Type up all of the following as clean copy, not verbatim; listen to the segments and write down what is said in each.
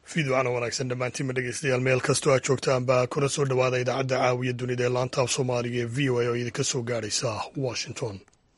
fiidwacana wanaagsan dhammaantiinma dhegeystayaal meel kastoo aad joogtaanba kuna soo dhowaada idaacadda caawiya dunida ee laanta af soomaaliga ee v o a oo idinka soo gaadhaysa washington.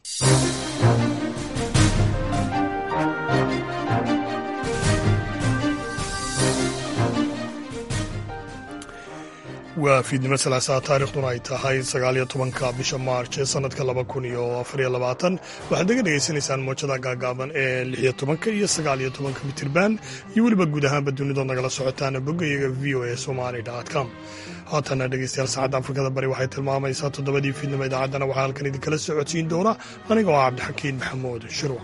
waa fiidnimo salaasaa taarikhduna ay tahay 19 bisha maarch ee sanadka 2024 waxaad naga dhegaysanaysaan moojada gaagaaban ee 16 iyo 19 mitirban iyo weliba guud ahaanba dunidood nagala socotaan boggayaga v o a somali.com. haatana dhegeystayaal saacadda afrikada bari waxay tilmaamaysaa 7dii fiidnimo idaacaddana waxaa halkan idinkala socodsiin doona aniga oo cabdixakiin maxamuud shirwa.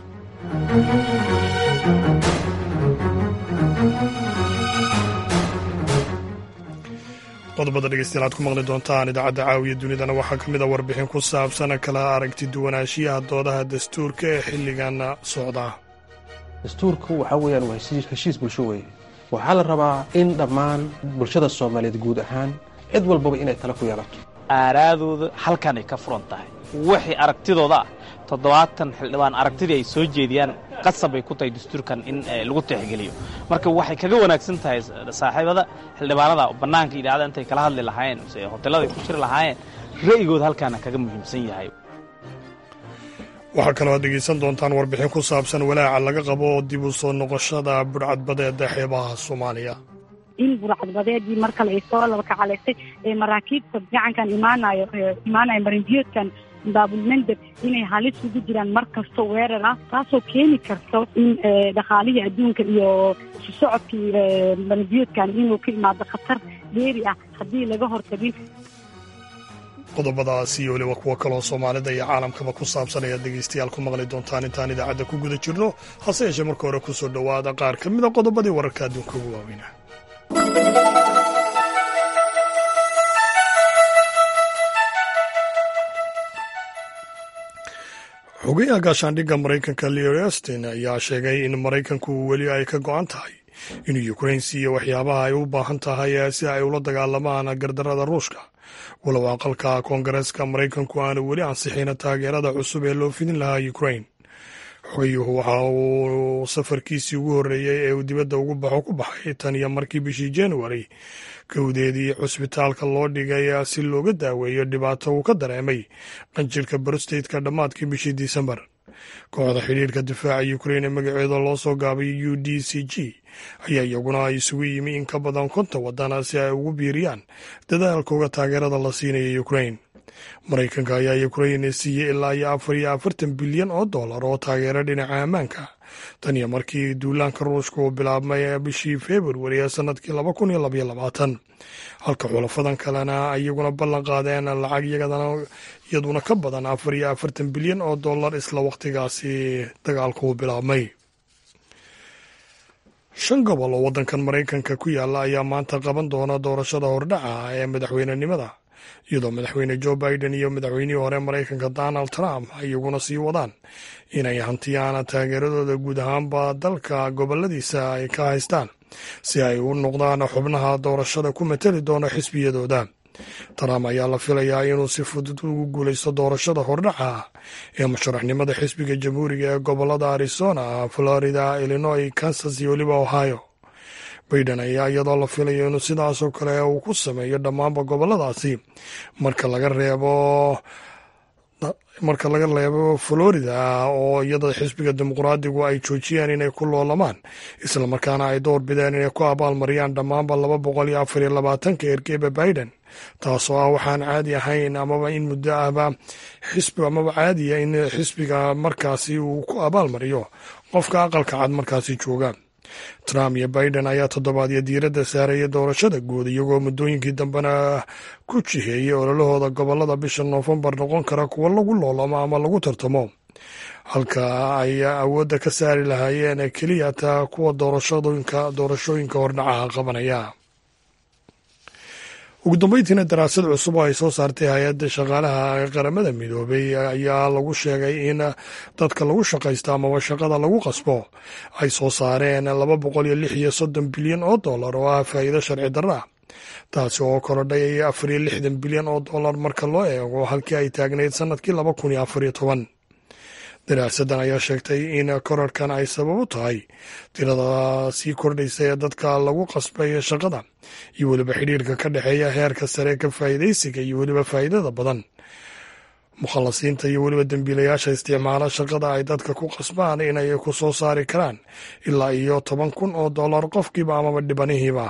qodobada dhegeystayaal aad ku maqli doontaan idaacadda caawiya dunidana waxaa ka mid a warbixin ku saabsan kala aragti duwanaanshiyaha doodaha dastuurka ee xilligan socda. dastuurku waxaa weeyaan waa heshiis bulsho weeye waxaa la rabaa in dhammaan bulshada soomaaliyeed guud ahaan cid walbaba inay tala ku yeelato aaraadooda halkan ay ka furan tahay wixii aragtidooda ah 70 xildhibaan aragtidii ay soo jeediyaan qasab ay ku tahay dastuurkan in lagu tixgeliyo marka waxay kaga wanaagsan tahay saaxiibada xildhibaanada bannaanka idaacada intay kala hadli lahaayeen hoteelada ku jiri lahaayeen ra'yigooda halkaana kaga muhiimsan yahay. waxaa kaloo aad dhegeysan doontaan warbixin ku saabsan walaaca laga qabo dib u soo noqoshada burcadbadeeda xeebaha Soomaaliya. in burcadbadeedii mar kale ay soo laba kacalaysay ee maraakiibta gacankan imaanayo marinbiyoodkan baabulmandeb inay halis ugu jiraan mar kasto weerar ah taasoo keeni karto in dhaqaalihii adduunka iyo socodkii marinbiyoodkan inuu ka imaado khatar dheeri ah haddii laga hortagin. qodobadaasi iyo weliba kuwo kaloo soomaalida iyo caalamkaba ku saabsan ayaad dhegeystayaal ku maqli doontaan intaan idaacadda ku guda jirno hase yeeshee marka hore ku soo dhowaada qaar ka mida qodobadii wararka adduunka ugu waaweynaa. xogayaha gaashaandhigga maraykanka Lloyd Austin ayaa sheegay in maraykanku weli ay ka go'an tahay inuu Ukraine siiyo waxyaabaha ay u baahan tahay si ay ula dagaalamaan gardarrada Ruushka walow aqalka koongareeska maraykanku aanu weli ansixin taageerada cusub ee loo fidin lahaa Ukraine. xogayuhu waxa uu safarkiisii ugu horreeyey ee uu dibadda ugu baxo ku baxay tan iyo markii bishii January kowdeedii cusbitaalka loo dhigay si looga daaweeyo dhibaato uu ka dareemay qanjirka borostaydka dhammaadkii bishii Disembar. kooxda xidhiirka difaaca Ukraine ee magaceeda loo soo gaabay UDCG ayaa iyaguna isugu yimi in ka badan 50 waddan si ay ugu biiriyaan dadaalkooda taageerada la siinaya Ukraine. maraykanka ayaa Ukraine siiyey ilaa iyo $44 bilyan oo taageero dhinaca ammaanka tan iyo markii duulaanka Ruushka uu bilaabmay bishii February ee sanadkii 2022 halka xulafadan kalena iyaguna ballan qaadeen lacag iyaduna ka badan $44 bilyan oo isla waqtigaasi dagaalku uu bilaabmay. 5 gobol oo waddankan maraykanka ku yaala ayaa maanta qaban doona doorashada hordhaca ee madaxweynenimada iyadoo madaxweyne Joe Biden iyo madaxweynihii hore Maraykanka Donald Trump iyaguna sii wadaan inay hantiyaan taageeradooda guud ahaanba dalka goboladiisa ay ka haystaan si ay u noqdaan xubnaha doorashada ku matali doona xisbiyadooda. Trump ayaa la filayaa inuu si fudud ugu guulaysto doorashada hordhaca ee musharaxnimada xisbiga jamhuuriga ee gobolada Arizona, Florida, Illinois, Kansas iyo weliba Ohio. Biden ayaa iyadoo la filayo inuu sidaasoo kale uu ku sameeyo dhammaanba goboladaasi marka laga reebo Florida oo iyada xisbiga dimuqraadigu ay joojiyeen inay ku loolamaan islamarkaana ay door bideen inay ku abaalmariyaan dhammaanba 224 ergeyba Biden taasoo ah waxaan caadi ahayn amaba in muddo ahba caadiya in xisbiga markaasi uu ku abaalmariyo qofka aqalka cad markaasi jooga. Trump iyo Biden ayaa toddobaadyo diiradda saaraya doorashada guud iyagoo muddooyinkii dambena ku jiheeyey ololahooda gobolada bisha Noofembar noqon kara kuwa lagu loolamo ama lagu tartamo halka ay awoodda ka saari lahaayeen keliya taa kuwa doorashooyinka hordhacaha qabanaya. ugu dambeyntiina daraasad cusub oo ay soo saartay hay-adda shaqaalaha qaramada midoobay ayaa lagu sheegay in dadka lagu shaqaysta amaba shaqada lagu qasbo ay soo saareen $236 bilyan oo ah faa'iido sharci darro ah taasi oo korodhay $64 bilyan oo marka loo eego halkii ay taagnayd sanadkii 2014. daraasaddan ayaa sheegtay in korarkan ay sabab u tahay tirada sii kordhaysa ee dadka lagu qasbay shaqada iyo weliba xidhiirka ka dhexeeya heerka sare ka faa'iidaysiga iyo weliba faa'iidada badan. mukhalasiinta iyo weliba dembiilayaasha isticmaala shaqada ay dadka ku qasbaan inay ku soo saari karaan ilaa iyo $10,000 qofkiiba amaba dhibanihiiba.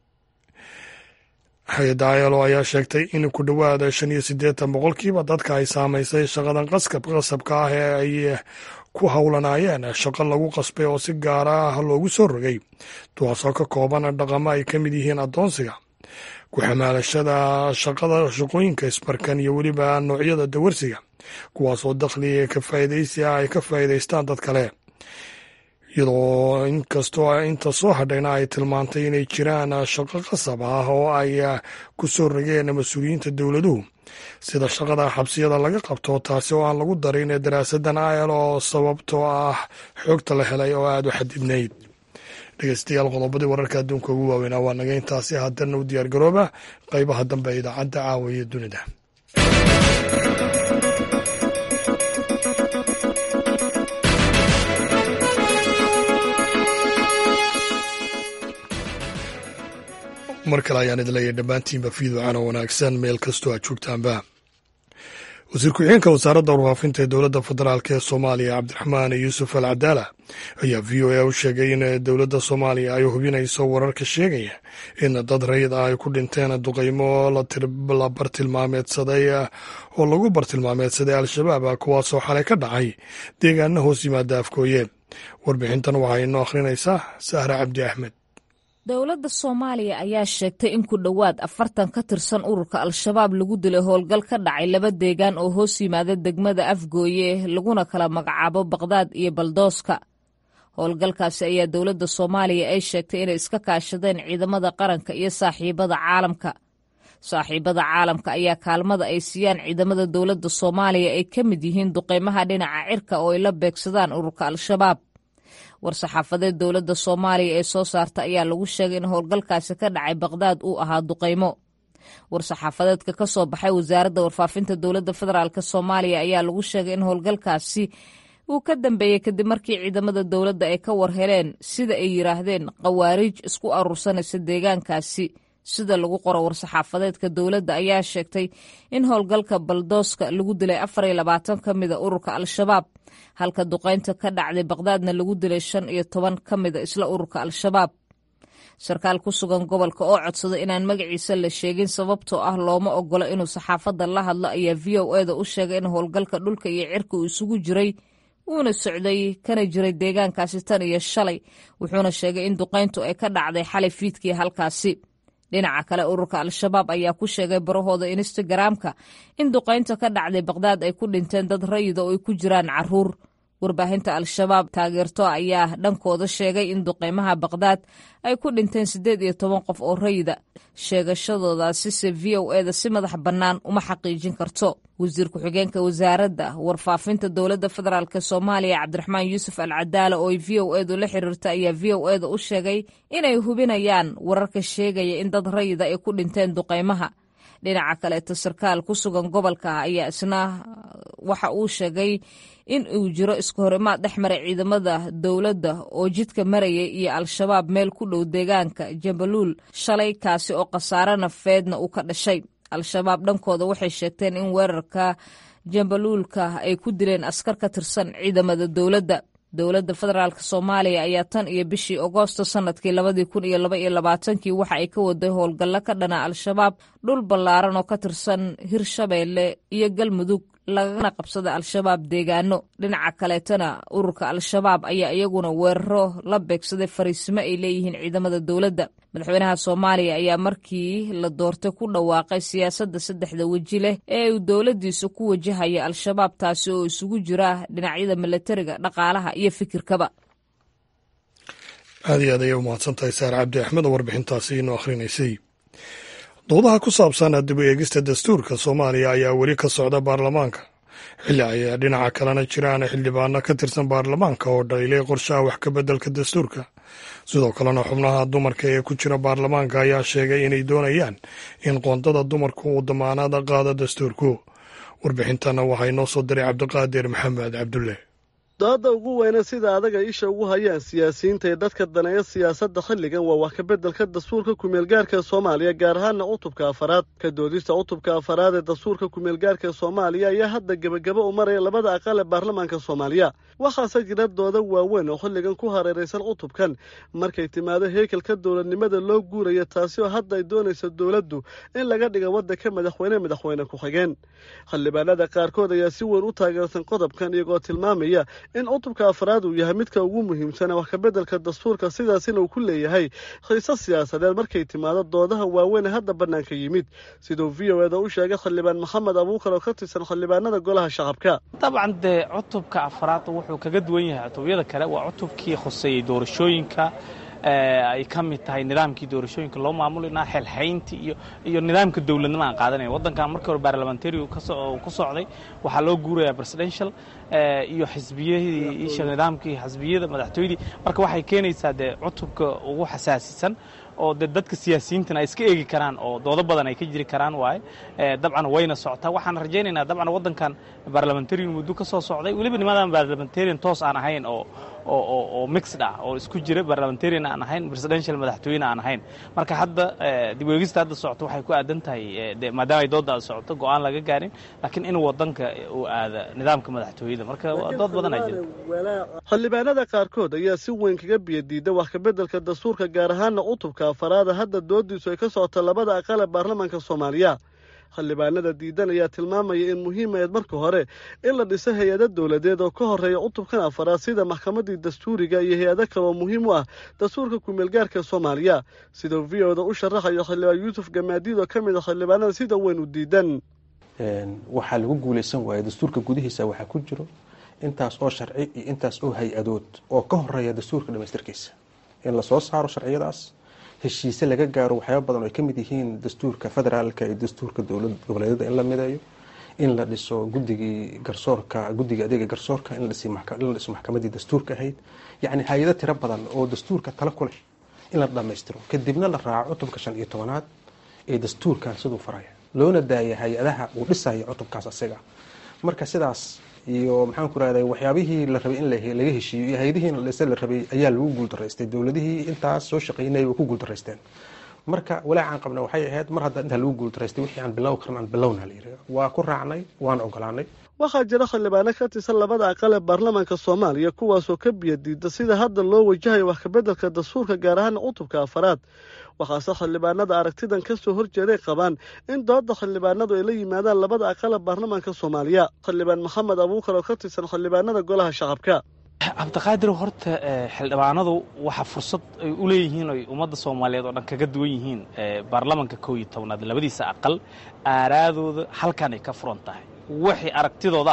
hay-adda ILO ayaa sheegtay in ku dhowaada 85% dadka ay saamaysay shaqadan qasabka ah ee ay ku howlanaayeen shaqo lagu qasbay oo si gaara ah loogu soo rogay, kuwaasoo ka kooban dhaqamo ay ka mid yihiin addoonsiga, ku xamaalashada shaqooyinka isbarkan iyo weliba noocyada dawarsiga, kuwaasoo dakhli ka faa'iidaysi ah ay ka faa'iidaystaan dad kale. iyadoo inkastoo inta soo hadhayna ay tilmaantay inay jiraan shaqo qasab ah oo ay ku soo rogeen mas-uuliyiinta dowladuhu sida shaqada xabsiyada laga qabto, taasi oo aan lagu darin daraasaddan ILO sababtoo ah xoogta la helay oo aada u xadidnayd. dhegeystayaal, qodobadii wararka adduunka ugu waaweynaa waa naga intaasi. haddana u diyaar garooba qaybaha dambe ee idaacadda caawa iyo dunida. mar kale ayaan idin leeyahay dhammaantiinba fiidwacana wanaagsan meel kastoo aad joogtaanba. wasiir ku-xigeenka wasaaradda warfaafinta ee dowladda federaalk ee soomaaliya cabdiraxmaan yuusuf al cadaala ayaa v o a u sheegay in dowladda soomaaliya ay hubinayso wararka sheegaya in dad rayid ah ay ku dhinteen duqaymo la bartilmaameedsaday oo lagu bartilmaameedsaday al-shabaab, kuwaasoo xalay ka dhacay deegaana hoos yimaada afkooye. warbixintan waxaa inoo akhrinaysaa sahra cabdi axmed. dowladda soomaaliya ayaa sheegtay in ku dhowaad 40 ka tirsan ururka al-shabaab lagu dilay howlgal ka dhacay 2 deegaan oo hoos yimaada degmada afgooye laguna kala magacaabo baqdaad iyo baldooska. howlgalkaasi ayaa dowladda soomaaliya ay sheegtay inay iska kaashadeen ciidamada qaranka iyo saaxiibada caalamka ayaa kaalmada ay siiyaan ciidamada dowladda soomaaliya ay ka mid yihiin duqeymaha dhinaca cirka oo ay la beegsadaan ururka al-shabaab. war-saxaafadeed dowladda soomaaliya ee soo saarta ayaa lagu sheegay in howlgalkaasi ka dhacay baqdaad uu ahaa duqaymo. war-saxaafadeedka ka soo baxay wasaaradda warfaafinta dowladda federaalk soomaaliya ayaa lagu sheegay in howlgalkaasi uu ka dambeeyey kadib markii ciidamada dowladda ay ka war heleen sida ay yidhaahdeen khawaariij isku aruursanaysa deegaankaasi. sida lagu qoro war-saxaafadeedka dowladda ayaa sheegtay in howlgalka baldooska lagu dilay 24 ka mida ururka al-shabaab, halka duqaynta ka dhacday baqdaadna lagu dilay 15 ka mida isla ururka al-shabaab. sarkaal ku sugan gobolka oo codsaday inaan magaciisa la sheegin sababtoo ah looma ogola inuu saxaafadda la hadlo ayaa v o a da u sheegay in howlgalka dhulka iyo cirka uu isugu jiray uuna socday kana jiray deegaankaasi tan iyo shalay, wuxuuna sheegay in duqayntu ay ka dhacday xalay fiidkii halkaasi. dhinaca kale ururka al-shabaab ayaa ku sheegay barahooda instagramka in duqaynta ka dhacday baqdaad ay ku dhinteen dad rayida oo ay ku jiraan caruur. warbaahinta al-shabaab taageerto ayaa dhankooda sheegay in duqeymaha baqdaad ay ku dhinteen 18 qof oo rayida. sheegashadoodaasise v o a da si madax bannaan uma xaqiijin karto. wasiir ku-xigeenka wasaaradda warfaafinta dowladda federaalk soomaaliya cabdiraxmaan yuusuf al cadaala oo v o a du la xiriirta ayaa v o a da u sheegay inay hubinayaan wararka sheegaya in dad rayida ay ku dhinteen duqeymaha. dhinaca kaleeto sarkaal ku sugan gobolka ayaa isna waxa uu sheegay in uu jiro iska horimaad dhex maray ciidamada dowladda oo jidka marayay iyo al-shabaab meel ku dhow deegaanka jambaluul shalay, kaasi oo khasaare nafeedna uu ka dhashay. al-shabaab dhankooda waxay sheegteen in weerarka jambaluulka ay ku dileen askar ka tirsan ciidamada dowladda. dowladda federaalk soomaaliya ayaa tan iyo bishii agoosto sanadkii 2022 waxa ay ka waday howlgallo ka dhana al-shabaab dhul ballaaran oo ka tirsan hirshabeelle iyo galmudug lagana qabsada al-shabaab deegaano. dhinaca kaleetana ururka al-shabaab ayaa iyaguna weeraro la beegsaday fariisimo ay leeyihiin ciidamada dowladda. madaxweynaha soomaaliya ayaa markii la doortay ku dhawaaqay siyaasadda 3 weji leh ee uu dowladdiisa ku wajahaya al-shabaab, taasi oo isugu jira dhinacyada milatariga, dhaqaalaha iyo fikirkaba. aad iyo aad ayay u mahadsantahay saar cabdi axmed oo warbixintaasi inoo akhrinaysay. doodaha ku saabsan dib u eegista dastuurka soomaaliya ayaa weli ka socda baarlamaanka, xilli ay dhinaca kalena jiraan xildhibaano ka tirsan baarlamaanka oo dhaliilay qorshaha wax ka beddelka dastuurka. sidoo kalena xubnaha dumarka ee ku jira baarlamaanka ayaa sheegay inay doonayaan in qoondada dumarku uu damaanad qaado dastuurku. warbixintana waxaa inoo soo diray cabdiqaadir maxamed cabdulle. dooda ugu weyna sida adaga isha ugu hayaan siyaasiyiinta ee dadka daneeya siyaasadda xilligan waa wax ka beddelka dastuurka kumeelgaarka ee Soomaaliya gaar ahaan cutubka afaraad ka doodista cutubka afaraad ee dastuurka kumeelgaarka ee Soomaaliya ayaa hadda gabagaba u maraya labada aqal ee baarlamaanka Soomaaliya waxaase jira dooda waaweyn oo xilligan ku hareeraysan cutubkan markay timaado heekalka dowladnimada loo guurayo taasi oo hadda ay doonayso dowladdu in laga dhigo waddanka madaxweyne ku xigeen xildhibaanada qaarkood ayaa si weyn u taageersan qodobkan iyagoo tilmaamaya in cutubka afraad uu yahay midka ugu muhiimsan wax ka beddelka dastuurka sidaasina uu ku leeyahay xiisad siyaasadeed markay timaado doodaha waaweyn ee hadda bannaanka yimid siduu VOA-da u sheegay xildhibaan Maxamed Abuukar oo ka tirsan xildhibaanada golaha shacabka dabcan de cutubka afraad wuxuu kaga duwan yahay cutubyada kale waa cutubkii khuseeyay doorashooyinka ay ka mid tahay nidaamkii doorashooyinka loo maamulina xilxayntii iyo nidaamka dawladnimo aan qaadanay wadankan markii hore parliamentary ku socday waxa loo guurayaa presidential iyo xisbiyadii iyo nidaamkii xisbiyada madaxtooyadii marka waxay keenaysaa de cutubka ugu xasaasisan oo dadka siyaasiyiinta ay iska eegi karaan oo doodo badan ay ka jiri karaan waay dabcan wayna socotaa waxaan rajaynaynaa dabcan wadankan parliamentary muddo ka soo socday waliba nimadan parliamentary toos aan ahayn oo mixed ah oo isku jira parliamentary aan ahayn presidential madaxtooyina aan ahayn marka hadda dib u eegista hadda socoto waxay ku aadan tahay maadaama ay dooda socoto go'aan laga gaarin laakiin in wadanka uu aada nidaamka madaxtooyada marka dood badan ay jirto xildhibaanada qaarkood ayaa si weyn kaga biyadiida wax ka beddelka dastuurka gaar ahaan cutubka afaraad hadda doodiisu ay ka socoto labada aqal ee baarlamaanka Soomaaliya xildhibaanada diidan ayaa tilmaamaya in muhiim ay marka hore in la dhiso hay'ado dawladeed oo ka horeeya cutubkan afaraad sida maxkamadda dastuuriga iyo hay'ado kale oo muhiim u ah dastuurka kumeelgaarka Soomaaliya sida VOA-da u sharaxayo xildhibaan Yuusuf Gamaadiid oo kamid ah xildhibaanada sida weyn u diidan waxa lagu guuleysan waayay dastuurka gudihiisa waxa ku jiro intaas oo sharci iyo intaas oo hay'adood oo ka horeeya dastuurka dhamaystirkiisa in la soo saaro sharciyadaas heshiise laga gaaro waxyaabo badan oo ay ka mid yihiin dastuurka federaalka iyo dastuurka dowlad goboleedyada in la mideeyo in la dhiso guddiga adeega garsoorka in la dhiso maxkamadii dastuurka ahayd yacni hay-ado tiro badan oo dastuurka tala ku leh in la dhammaystiro kadibna la raaco cutubka 15 ee dastuurkan siduu faraya loona daaya hay-adaha uu dhisaya cutubkaas asaga marka sidaas iyo maxaan ku raadayay waxyaabihii la rabay in laga heshiiyo iyo hay'adihiina la rabay ayaa lagu guuldareystay dawladihii intaas soo shaqeynayay way ku guuldareysteen marka walaacan qabna waxay ahayd mar hadda inta lagu guuldareystay wixii aan bilow karnaan bilowna la yiraahdo waa ku raacnay waan ogolaanay waxaa jira xildhibaano ka tirsan labada aqal ee baarlamaanka Soomaaliya kuwaasoo ka biyadiida sida hadda loo wajahayo wax ka beddelka dastuurka gaar ahaan cutubka afaraad waxaase xildhibaanada aragtidan ka soo horjeeday qabaan in dooda xildhibaanadu ay la yimaadaan labada aqal ee baarlamaanka Soomaaliya xildhibaan Maxamed Abuukar oo ka tirsan xildhibaanada golaha shacabka cabdiqaadir horta xildhibaanadu waxa fursad ay u leeyihiin oo ummadda Soomaaliyeed oo dhan kaga duwan yihiin baarlamaanka 11aad labadiisa aqal aaraadooda halkan ay ka furan tahay wixii aragtidooda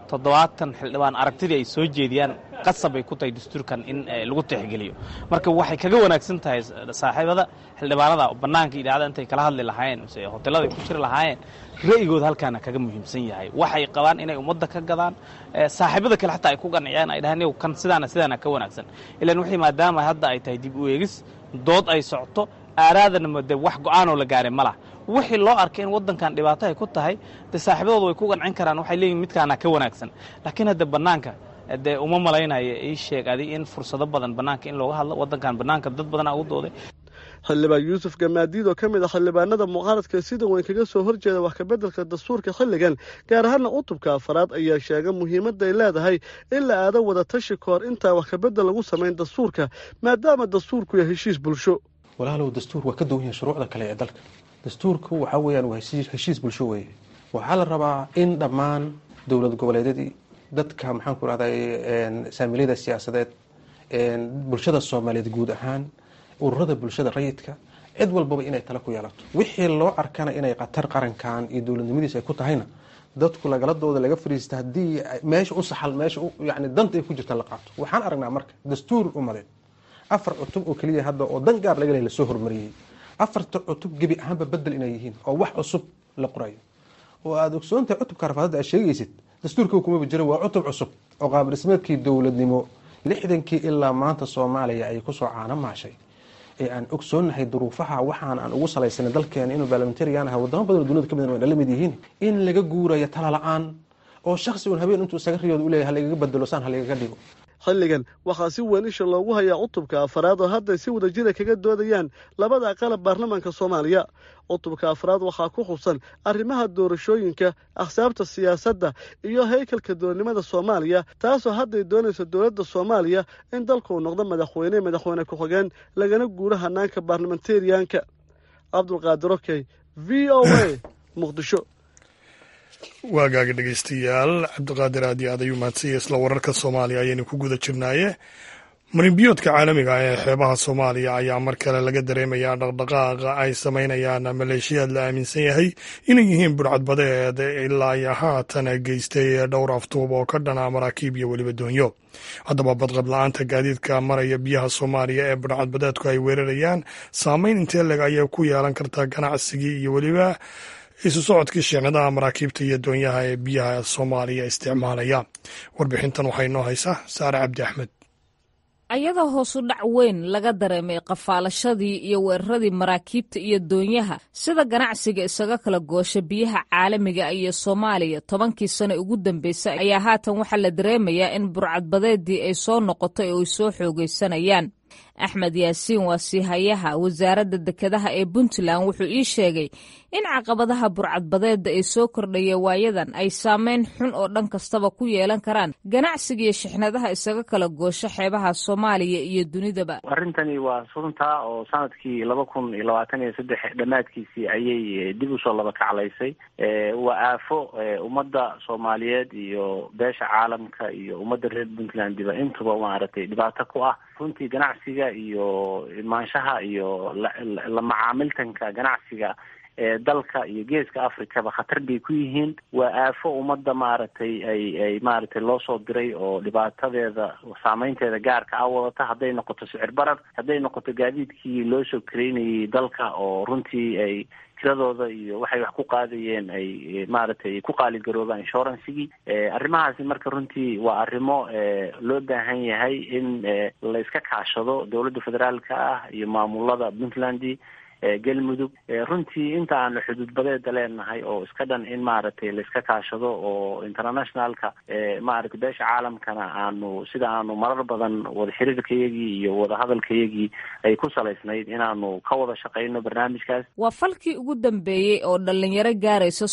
70 xildhibaan aragtidii ay soo jeediyaan qasab ay ku tahay dastuurkan in lagu tixgeliyo marka waxay kaga wanaagsan tahay saaxiibada xildhibaanada banaanka idaacada intay kala hadli lahaayeen hoteelada ku jiri lahaayeen ra'yigooda halkaana kaga muhiimsan yahay waxay qabaan inay ummadda ka gadaan saaxiibada kale xataa ay ku qanciyaan ay dhahaan kan sidaana ka wanaagsan ilaan wixii maadaama hadda ay tahay dib u eegis dood ay socoto aaraadana muddo wax go'aan oo la gaaray malaha wixii loo arkay in wadankan dhibaato ay ku tahay saaxiibadoodu way ku qancin karaan waxay leeyihiin midkaana ka wanaagsan laakiin hadda banaanka uma malaynayo ii sheeg in fursado badan banaanka in looga hadlo wadankan banaanka dad badan ugu dooday xildhibaan Yuusuf Gamaadiid oo kamid ah xildhibaanada muqaaradka sida weyn kaga soo horjeeda wax ka beddelka dastuurka xilligan gaar ahaan cutubka afaraad ayaa sheegay muhiimadda ay leedahay in la aado wada tashi koor inta wax ka beddel lagu sameyn dastuurka maadaama dastuurku yahay heshiis bulsho walaalow dastuur waa ka duwan yahay shuruucda kale ee dalka dastuurku waxa weeyaan waa heshiis bulsho weeye waxaa la rabaa in dhammaan dowlad goboleedyadii dadka maxaan ku rahday saamiliyada siyaasadeed bulshada Soomaaliyeed guud ahaan ururada bulshada rayidka cid walbaba inay tala ku yeelato wixii loo arkana inay qatar qarankan iyo dowladnimadiisa ay ku tahayna dadku lagaladooda laga fariista hadii meesha u saxal meesha yani danta ay ku jirtaan la qaato waxaan aragnaa marka dastuur umadeed 4 cutub oo kaliya hadda oo dan gaar laga leeyahay la soo hormariyay 4 cutub gabi ahaanba bedel inay yihiin oo wax cusub la qorayo oo aad ogsoontahay cutubka rafaadada ay sheegaysid dastuurka kuma jiro waa cutub cusub oo qaab dhismeedkii dowladnimo 60kii ilaa maanta Soomaaliya ay ku soo caana maashay ee aan ogsoonahay duruufaha waxaan aan ugu salaysanay dalkeena inuu parliamentarian ah wadamo badan oo dunida ka mid ah la mid yihiin in laga guurayo tala la'aan oo shakhsi uun habeen intuu isaga riyooda u leeyahay halagaga bedelo saan halagaga dhigo. xilligan waxaa si weyn isha loogu hayaa cutubka afraad oo hadday si wadajira kaga doodayaan labada aqalab baarlamaanka soomaaliya. cutubka afraad waxaa ku xusan arrimaha doorashooyinka, axsaabta siyaasadda iyo haykalka dowladnimada soomaaliya, taasoo hadday doonayso dowladda soomaaliya in dalku noqdo madaxweyne ku-xigeen lagana guuro hanaanka baarlamentariyaanka. cabdulqaadir okey, v o a, muqdisho. waagaaga dhegeystayaal, cabdiqaadir aad iyo aad ayuu mahadsanya. isla wararka soomaaliya ayaynu ku guda jirnaaye. marinbiyoodka caalamiga ee xeebaha soomaaliya ayaa mar kale laga dareemayaa dhaqdhaqaaqa ay samaynayaan maleeshiyaad la aaminsan yahay inay yihiin burcadbadeed ilaa iyo haatan geystay dhowr aftuub oo ka dhana maraakiib iyo weliba doonyo. haddaba badqab la-aanta gaadiidka maraya biyaha soomaaliya ee burcadbadeedku ay weerarayaan saameyn intee leg ayay ku yeelan kartaa ganacsigii iyo weliba isu socodkii sheekadaha maraakiibta iyo doonyaha ee biyaha soomaaliya isticmaalaya. warbixintan waxay noo haysaa Saare Cabdi Axmed. ayadoo hoosu dhac weyn laga dareemay qafaalashadii iyo weeraradii maraakiibta iyo doonyaha sida ganacsiga isaga kala goosha biyaha caalamiga iyo Soomaaliya 10kii sano ugu dambeysay ayaa haatan waxaa la dareemayaa in burcadbadeedii ay soo noqotay oo ay soo xoogaysanayaan. axmed yaasiin waa siihayaha wasaaradda dekedaha ee Puntland wuxuu ii sheegay in caqabadaha burcadbadeedda ay soo kordhaya waayadan ay saameyn xun oo dhan kastaba ku yeelan karaan ganacsiga iyo shixnadaha isaga kala goosha xeebaha Soomaaliya iyo dunidaba. arrintani waa runta oo sanadkii 2023 dhamaadkiisii ayay dib u soo laba kaclaysay. waa aafo ummadda Soomaaliyeed iyo beesha caalamka iyo ummadda reer Puntland diba intuba maaragtay dhibaato ku ah. runtii ganacsiga iyo imaanshaha iyo la macaamiltanka ganacsiga ee dalka iyo geeska Afrikaba khatar bay ku yihiin. waa aafo ummadda maaragtay ay maaragtay loo soo diray oo dhibaatadeeda saameynteeda gaarka ah wadata, hadday noqoto sicir barar, hadday noqoto gaadiidkii loo soo kareynayay dalka oo runtii ay tiradooda iyo waxay wax ku qaadayeen ay maaragtay ku qaaligaroobaan inshuransigii. arrimahaasi marka runtii waa arrimo loo baahan yahay in la iska kaashado dowladda federaalka ah iyo maamulada Puntland, galmudug. runtii inta aan xuduudbadeeda leenahay oo iska dhan in maaragtay la iska kaashado oo internationalka maaragtay beesha caalamkana aanu marar badan wada xiriirkayagii iyo wada hadalkayagii ay ku salaysnayd inaanu ka wada shaqeyno barnaamijkaas. waa falkii ugu dambeeyey oo dhalinyaro gaaraysa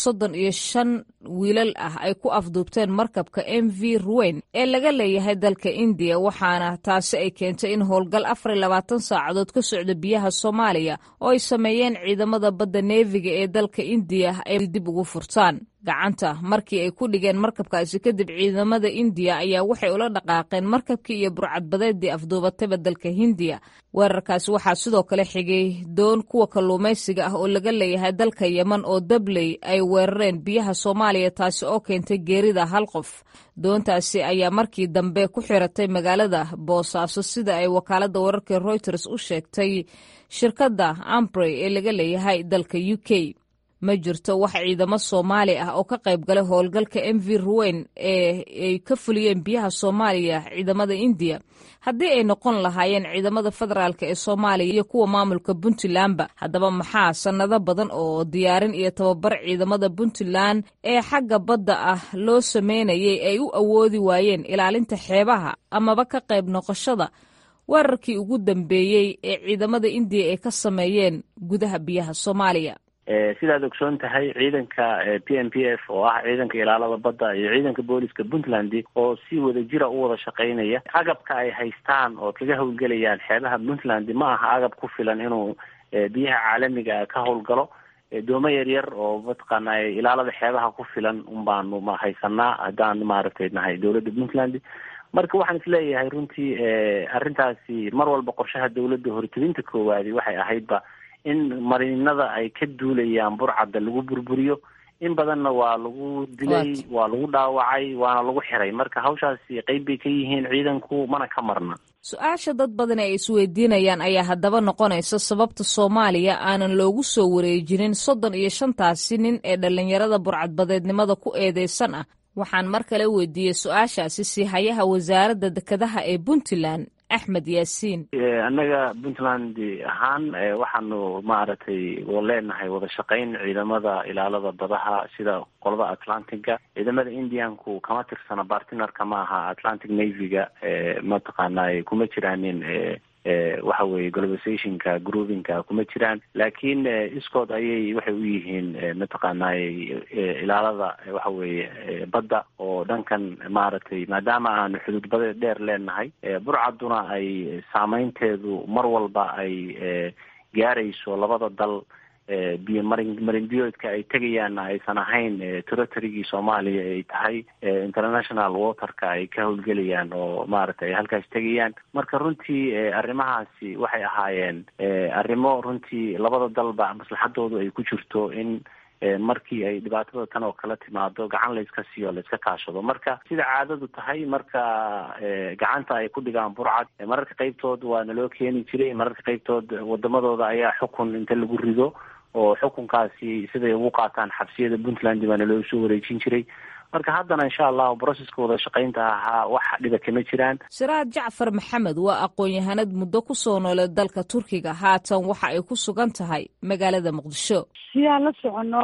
35 wiilal ah ay ku afduubteen markabka MV Ruwen ee laga leeyahay dalka India, waxaana taasi ay keentay in howlgal 24 saacadood ka socda biyaha Soomaaliya oo ay sameeyeen ciidamada badda neefiga ee dalka India ay dib ugu furtaan gacanta. markii ay ku dhigeen markabkaasi kadib, ciidamada India ayaa waxay ula dhaqaaqeen markabkii iyo burcadbadeedii afduubatayba dalka Hindiya. weerarkaasi waxaa sidoo kale xigay doon kuwa kalluumaysiga ah oo laga leeyahay dalka Yemen oo dabley ay weerareen biyaha Soomaaliya, taasi oo keentay geerida 1 qof. doontaasi ayaa markii dambe ku xiratay magaalada Boosaaso sida ay wakaaladda wararka Reuters u sheegtay shirkadda Ambrey ee laga leeyahay dalka UK. ma jirto wax ciidamo Soomaali ah oo ka qayb galay howlgalka MV Ruwen ee ay ka fuliyeen biyaha Soomaaliya ciidamada India. haddii ay noqon lahaayeen ciidamada federaalka ee Soomaaliya iyo kuwa maamulka Puntlandba. haddaba maxaa sanado badan oo diyaarin iyo tababar ciidamada Puntland ee xagga badda ah loo sameynayay ay u awoodi waayeen ilaalinta xeebaha amaba ka qayb noqoshada weerarkii ugu dambeeyey ee ciidamada India ay ka sameeyeen gudaha biyaha Soomaaliya? sidaad ogsoon tahay ciidanka PNPF oo ah ciidanka ilaalada badda iyo ciidanka booliska Puntland oo si wada jira u wada shaqeynaya, agabka ay haystaan oo kaga howlgelayaan xeebaha Puntland ma aha agab ku filan inuu biyaha caalamiga ka howlgalo. doomo yaryar oo mataqaana ilaalada xeebaha ku filan unbaanu ma haysanaa haddaan maaragtay nahay dowladda Puntland. marka waxaan isleeyahay runtii arrintaasi mar walba qorshaha dowladda hortebinta koowaadi waxay ahaydba in marinada ay ka duulayaan burcadda lagu burburiyo. in badanna waa lagu dilay, waa lagu dhaawacay, waana lagu xiray. marka hawshaasi qayb bay ka yihiin ciidanku, mana ka marna. su-aasha dad badan ay isweydiinayaan ayaa haddaba noqonaysa sababta Soomaaliya aanan loogu soo wareejinin 35taasi nin ee dhalinyarada burcadbadeednimada ku eedeysan ah. waxaan mar kale weydiiyey su-aashaasi siihayaha wasaaradda dekedaha ee Puntland axmed yaasiin. annaga puntland ahaan waxaanu maaragtay leenahay wada shaqayn ciidamada ilaalada badaha sida qolada atlantiga. ciidamada indianku kama tirsana bartnerka ma aha atlantic navyga, mataqaanaa kuma jiraanin waxa weeye globalizationka groupinka kuma jiraan, laakiin iskood ayay waxay u yihiin mataqaanaa ilaalada waxa weeye badda oo dhankan maaragtay maadaama aanu xuduud badeed dheer leenahay, burcaduna ay saameynteedu mar walba ay gaarayso labada dal. biyo marinbiyoodka ay tegayaanna aysan ahayn territorygii soomaaliya ay tahay international waterka ay ka howlgelayaan oo maaragtay ay halkaas tegayaan. marka runtii arrimahaasi waxay ahaayeen arrimo runtii labada dalba maslaxadoodu ay ku jirto in markii ay dhibaatada tan oo kala timaado gacan layska siiyo layska kaashado. marka sida caadadu tahay marka gacanta ay ku dhigaan burcad, mararka qaybtood waa naloo keeni jiray, mararka qaybtood wadamadooda ayaa xukun inta lagu rido oo xukunkaasi siday ugu qaataan xabsiyada puntland baana loo soo wareejin jiray. marka haddana insha allah broseska wada shaqaynta ahaa wax dhiba kama jiraan. siraad jacfar maxamed waa aqoon-yahanad muddo ku soo noolay dalka turkiga, haatan waxa ay ku sugan tahay magaalada muqdisho. sidaan la socono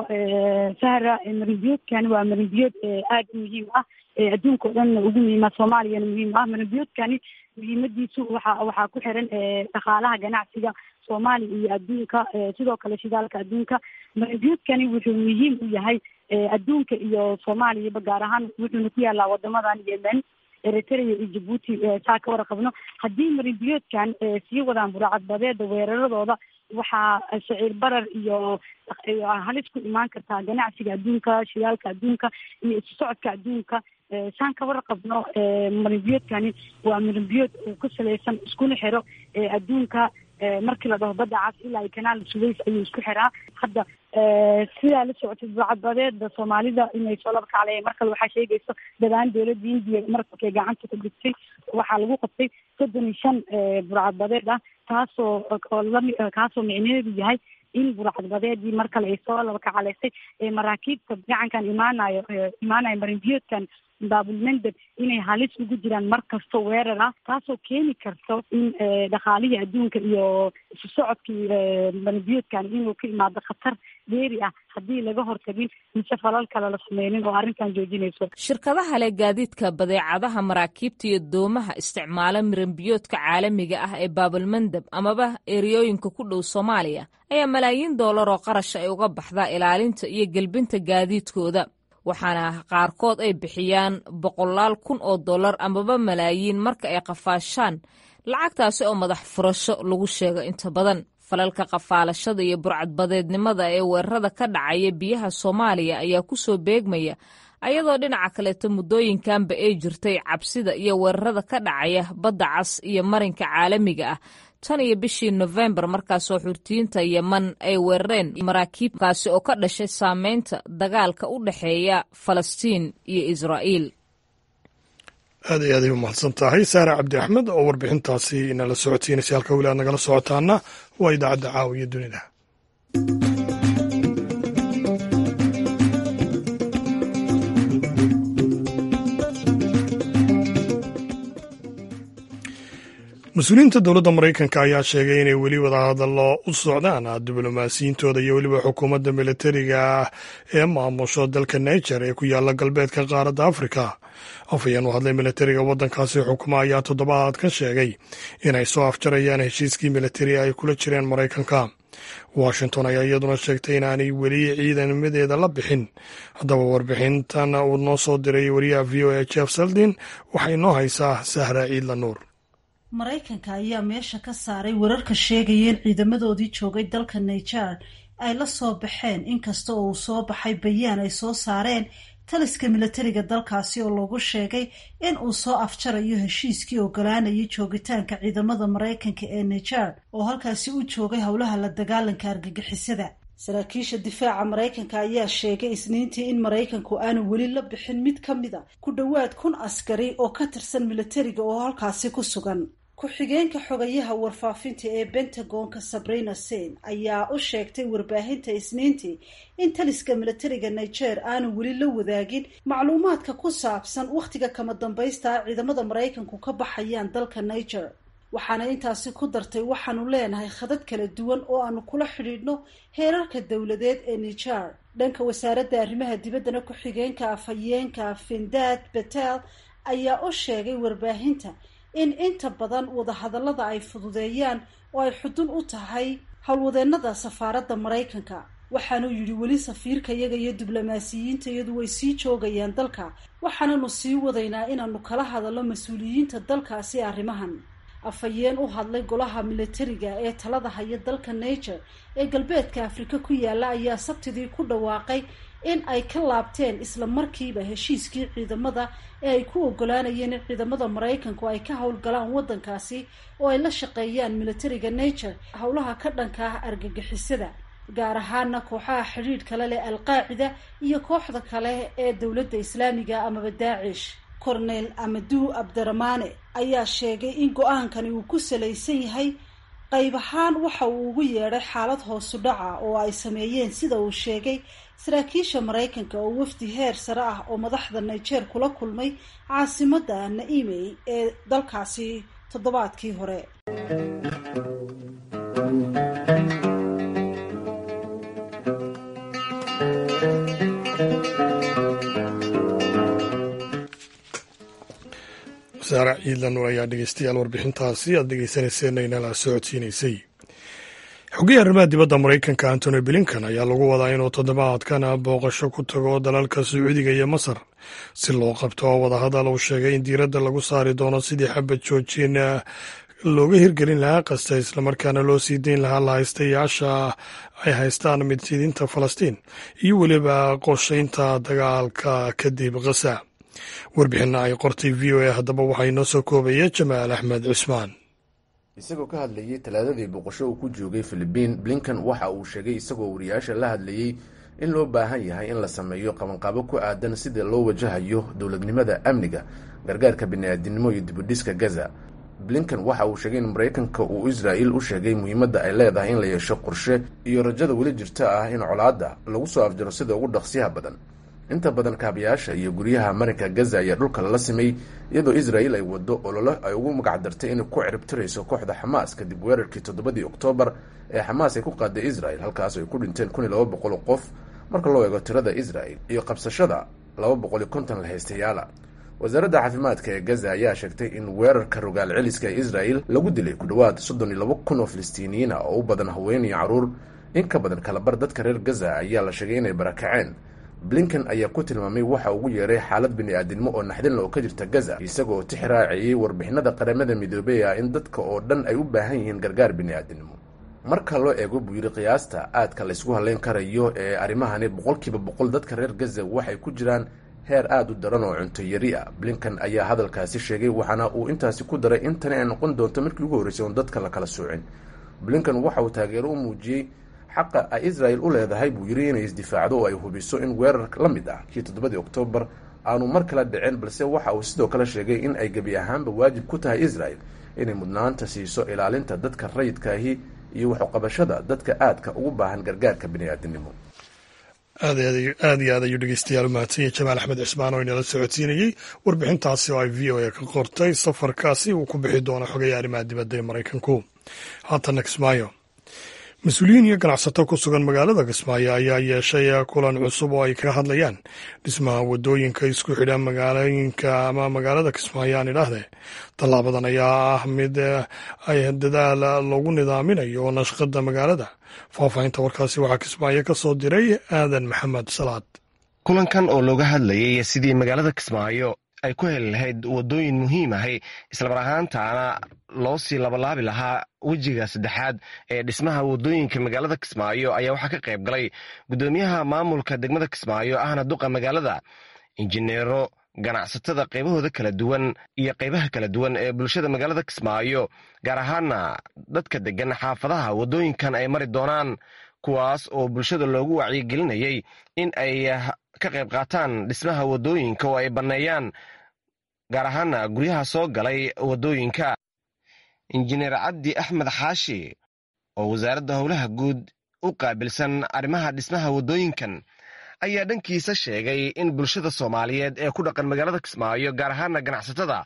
sahra marinbiyoodkani waa marinbiyood aada muhiim ah, adduunka o dhan ugu muhiima, soomaaliyana muhiim ah. marinbiyoodkani muhiimadiisu waxaa ku xiran dhaqaalaha ganacsiga soomaaliya iyo adduunka, sidoo kale shidaalka adduunka. marinbiyoodkani wuxuu muhiim u yahay adduunka iyo soomaaliyaba gaar ahaan wuxuuna ku yaalaa wadamadan yemen, eritrea iyo jabuuti. saa ka warqabno haddii marinbiyoodkan sii wadaan burcadbadeeda weeraradooda, waxaa shaciir barar iyo halis ku imaan kartaa ganacsiga adduunka, shidaalka adduunka iyo isu socodka adduunka. saan ka warqabno marinbiyoodkani waa marinbiyood ku salaysan iskuna xiro adduunka. markii la dhaho badda cas ilaa iyo kanaal suways ayuu isku xiraa. hadda sidaa la socotay burcadbadeeda soomaalida inay soo laba kacleeyeen. mar kale waxaa sheegayso dadaan dowladda indiya markay gacanta ku dhigtay waxaa lagu qabtay 35 burcadbadeed ah, kaasoo micnaheedu yahay in burcadbadeedii mar kale ay soo laba kacaleysay maraakiibta gacankan imaanayo marinbiyoodkan baabulmandeb inay halis ugu jiraan mar kasto weerar ah, taasoo keeni karto in dhaqaalihii adduunka iyo isu socodkii marinbiyoodkan inuu ka imaado khatar dheeri ah haddii laga hortagin mise falal kale la sameynin oo arrintan joojinayso. shirkadaha leh gaadiidka badeecadaha maraakiibta iyo doomaha isticmaala marinbiyoodka caalamiga ah ee baabulmandeb amaba eriyooyinka ku dhow soomaaliya ayaa malaayiin doolar oo qarash ay uga baxdaa ilaalinta iyo gelbinta gaadiidkooda, waxaana qaarkood ay bixiyaan boqolaal kun oo dollar amaba malaayiin marka ay qafaashaan, lacagtaasi oo madax furasho lagu sheego. inta badan falalka qafaalashada iyo burcadbadeednimada ee weerarada ka dhacaya biyaha soomaaliya ayaa ku soo beegmaya ayadoo dhinaca kaleeto muddooyinkanba ay jirtay cabsida iyo weerarada ka dhacaya badda cas iyo marinka caalamiga ah tan iyo bishii November markaasoo xurtiyiinta Yemen ay weerareen maraakiibkaasi oo ka dhashay saameynta dagaalka u dhexeeya Falastiin iyo Israa'iil. aad iyo aad ay u mahadsan tahay Saara Cabdi Axmed oo warbixintaasi inala socotiinaysa. halka weli aad nagala socotaana waa idaacadda Caawiya Dunida. mas-uuliyiinta dowladda maraykanka ayaa sheegay inay weli wadahadallo u socdaan diblomaasiyiintooda iyo weliba xukuumadda militariga ee maamusho dalka niger ee ku yaala galbeedka qaaradda afrika. afhayeen u hadlay militariga waddankaasi xukuma ayaa toddobaadkan sheegay inay soo afjarayaan heshiiskii militari ay kula jireen maraykanka. washington ayaa iyaduna sheegtay inaanay weli ciidamadeeda la bixin. haddaba warbixintan uu noo soo diray wariyaha v o a jeff seldin waxay noo haysaa Sahra Ciidla Nuur. maraykanka ayaa meesha ka saaray wararka sheegaya in ciidamadoodii joogay dalka niger ay la soo baxeen, inkasta oo uu soo baxay bayaan ay soo saareen taliska militariga dalkaasi oo lagu sheegay in uu soo afjarayo heshiiskii ogolaanayay joogitaanka ciidamada maraykanka ee niger oo halkaasi u joogay howlaha la dagaalanka argagixisada. saraakiisha difaaca maraykanka ayaa sheegay isniintii in maraykanku aanu weli la bixin mid ka mida ku dhowaad 1,000 askari oo ka tirsan militariga oo halkaasi ku sugan. ku-xigeenka xogayaha warfaafinta ee Pentagonka Sabrina Sen ayaa u sheegtay warbaahinta isniintii in taliska militariga Niger aanu weli la wadaagin macluumaadka ku saabsan wakhtiga kama dambaysta ciidamada maraykanku ka baxayaan dalka Niger. waxaana intaasi ku dartay waxaanu leenahay khadad kala duwan oo aanu kula xidhiidhno heerarka dowladeed ee niger. dhanka wasaaradda arrimaha dibaddana ku-xigeenka afhayeenka Findad Patel ayaa u sheegay warbaahinta in inta badan wadahadallada ay fududeeyaan oo ay xudun u tahay howlwadeennada safaaradda Maraykanka. waxaanuu yidhi weli safiirka iyaga iyo diblomaasiyiinta iyadu way sii joogayaan dalka, waxaananu sii wadaynaa inaanu kala hadallo mas-uuliyiinta dalkaasi arrimahan. afhayeen u hadlay golaha militariga ee talada haya dalka Niger ee galbeedka Afrika ku yaala ayaa sabtidii ku dhawaaqay in ay ka laabteen isla markiiba heshiiskii ciidamada ee ay ku ogolaanayeen in ciidamada Maraykanku ay ka howlgalaan waddankaasi oo ay la shaqeeyaan militariga Niger howlaha ka dhanka ah argagixisada, gaar ahaana kooxaha xidhiidh kale leh Al-Qaacida iyo kooxda kale ee dowladda Islaamiga amaba Daacish. Cornel Amadou Abderrahmane ayaa sheegay in go-aankani uu ku salaysan yahay qayb ahaan waxa uu ugu yeedhay xaalad hoosu dhaca oo ay sameeyeen sida uu sheegay saraakiisha Maraykanka oo wafdi heer sare ah oo madaxda Niger kula kulmay caasimadda Niamey ee dalkaasi toddobaadkii hore. saara ciidan ayaa dhegeystayaal warbixintaasi aad dhegeysaneyseen inala socodsiinaysay. xogayaha arrimaha dibadda Maraykanka Antony Blinken ayaa lagu wadaa inuu toddobaadkan booqasho ku tago dalalka Sacuudiga iyo Masar si loo qabto wadahadal uu sheegay in diiradda lagu saari doono sidii xabad joojin looga hirgelin lahaa qasta islamarkaana loo sii dayn lahaa lahaystayaasha ay haystaan midsiidinta Falastiin iyo weliba qorshaynta dagaalka kadib Gaza. warbixinna ay qortay VOA haddaba waxaa inoo soo koobaya Jamaal Axmed Cusmaan. isagoo ka hadlayay talaadadii boqosho uu ku joogay Filibiin, Blinken waxa uu sheegay isagoo wariyaasha la hadlayay in loo baahan yahay in la sameeyo qabanqaabo ku aadan sida loo wajahayo dowladnimada, amniga, gargaarka bini'aadinimo iyo dibudhiska Gaza. Blinken waxa uu sheegay in Maraykanka uu Israa'iil u sheegay muhiimadda ay leedahay in la yeesho qorshe iyo rajada weli jirta ah in colaadda lagu soo afjaro sida ugu dhaqsiyaha badan. inta badan kaabayaasha iyo guryaha marinka Gaza ayaa dhulka lala simay iyadoo Israa'iil ay wado olole ay ugu magacdartay inay ku ciribtirayso kooxda Xamaas kadib weerarkii 7 Oktoobar ee Xamaas ay ku qaaday Israa'iil, halkaas ay ku dhinteen 1200 qof marka loo eego tirada Israa'iil iyo qabsashada 250 lahaystayaal. wasaaradda caafimaadka ee Gaza ayaa sheegtay in weerarka rogaal celiska ee Israa'iil lagu dilay ku dhawaad 32,000 oo Filistiiniyiin ah oo u badan haween iyo caruur. in ka badan kala bar dadka reer Gaza ayaa la sheegay inay barakaceen. Blinken ayaa ku tilmaamay waxa ugu yeeray xaalad bini'aadinimo oo naxdin leh oo ka jirta Gaza, isagoo tixraaciyay warbixinada qaramada midoobay in dadka oo dhan ay u baahan yihiin gargaar bini'aadinimo. marka loo eego buu yiri qiyaasta aadka la isku haleyn karayo ee arrimahani 100% dadka reer Gaza waxay ku jiraan heer aad u daran oo cunto yari ah. Blinken ayaa hadalkaasi sheegay waxaana uu intaasi ku daray in tani ay noqon doonto markii ugu horeysay oo dadka la kala soocin. Blinken waxa uu taageero u muujiyay xaqa ay Israa'iil u leedahay buu yiri inay isdifaacdo oo ay hubiso in weerar la mid ah kii 7 Oktoobar aanu mar kale dhicin, balse waxa uu sidoo kale sheegay in ay gebi ahaanba waajib ku tahay Israa'iil inay mudnaanta siiso ilaalinta dadka rayidka ahi iyo wax u qabashada dadka aadka ugu baahan gargaarka bini'aadinimo. aad iyo aad ayuu dhegeystayaal u mahadsanyahay Jamaal Axmed Cusmaan oo inala socodsiinayay warbixintaasi oo ay VOA ka qortay safarkaasi uu ku bixi doono xogayaha arrimaha dibadda ee Maraykanku. haatan Kismaayo, mas-uuliyiin iyo ganacsato ku sugan magaalada Kismaayo ayaa yeeshay kulan cusub oo ay ka hadlayaan dhismaha wadooyinka isku xidha magaalooyinka ama magaalada Kismaayo aan idhaahdee. tallaabadan ayaa ah mid ay dadaal loogu nidaaminayo nashqada magaalada. faahfaahinta warkaasi waxaa Kismaayo ka soo diray Aadan Maxamed Salaad. kulankan oo looga hadlayay sidii magaalada Kismaayo ay ku heli lahayd wadooyin muhiim ahay islamar ahaantaana loo sii labalaabi lahaa wejiga saddexaad ee dhismaha wadooyinka magaalada Kismaayo ayaa waxaa ka qayb galay gudoomiyaha maamulka degmada Kismaayo ahna duqa magaalada, injineero, ganacsatada qaybahooda kala duwan iyo qaybaha kala duwan ee bulshada magaalada Kismaayo, gaar ahaana dadka degan xaafadaha wadooyinkan ay mari doonaan, kuwaas oo bulshada loogu wacyigelinayay in ay ka qayb qaataan dhismaha wadooyinka oo ay banneeyaan gaar ahaana guryaha soo galay wadooyinka. injineer Cabdi Axmed Xaashi oo wasaaradda howlaha guud u qaabilsan arrimaha dhismaha wadooyinkan ayaa dhankiisa sheegay in bulshada Soomaaliyeed ee ku dhaqan magaalada Kismaayo gaar ahaana ganacsatada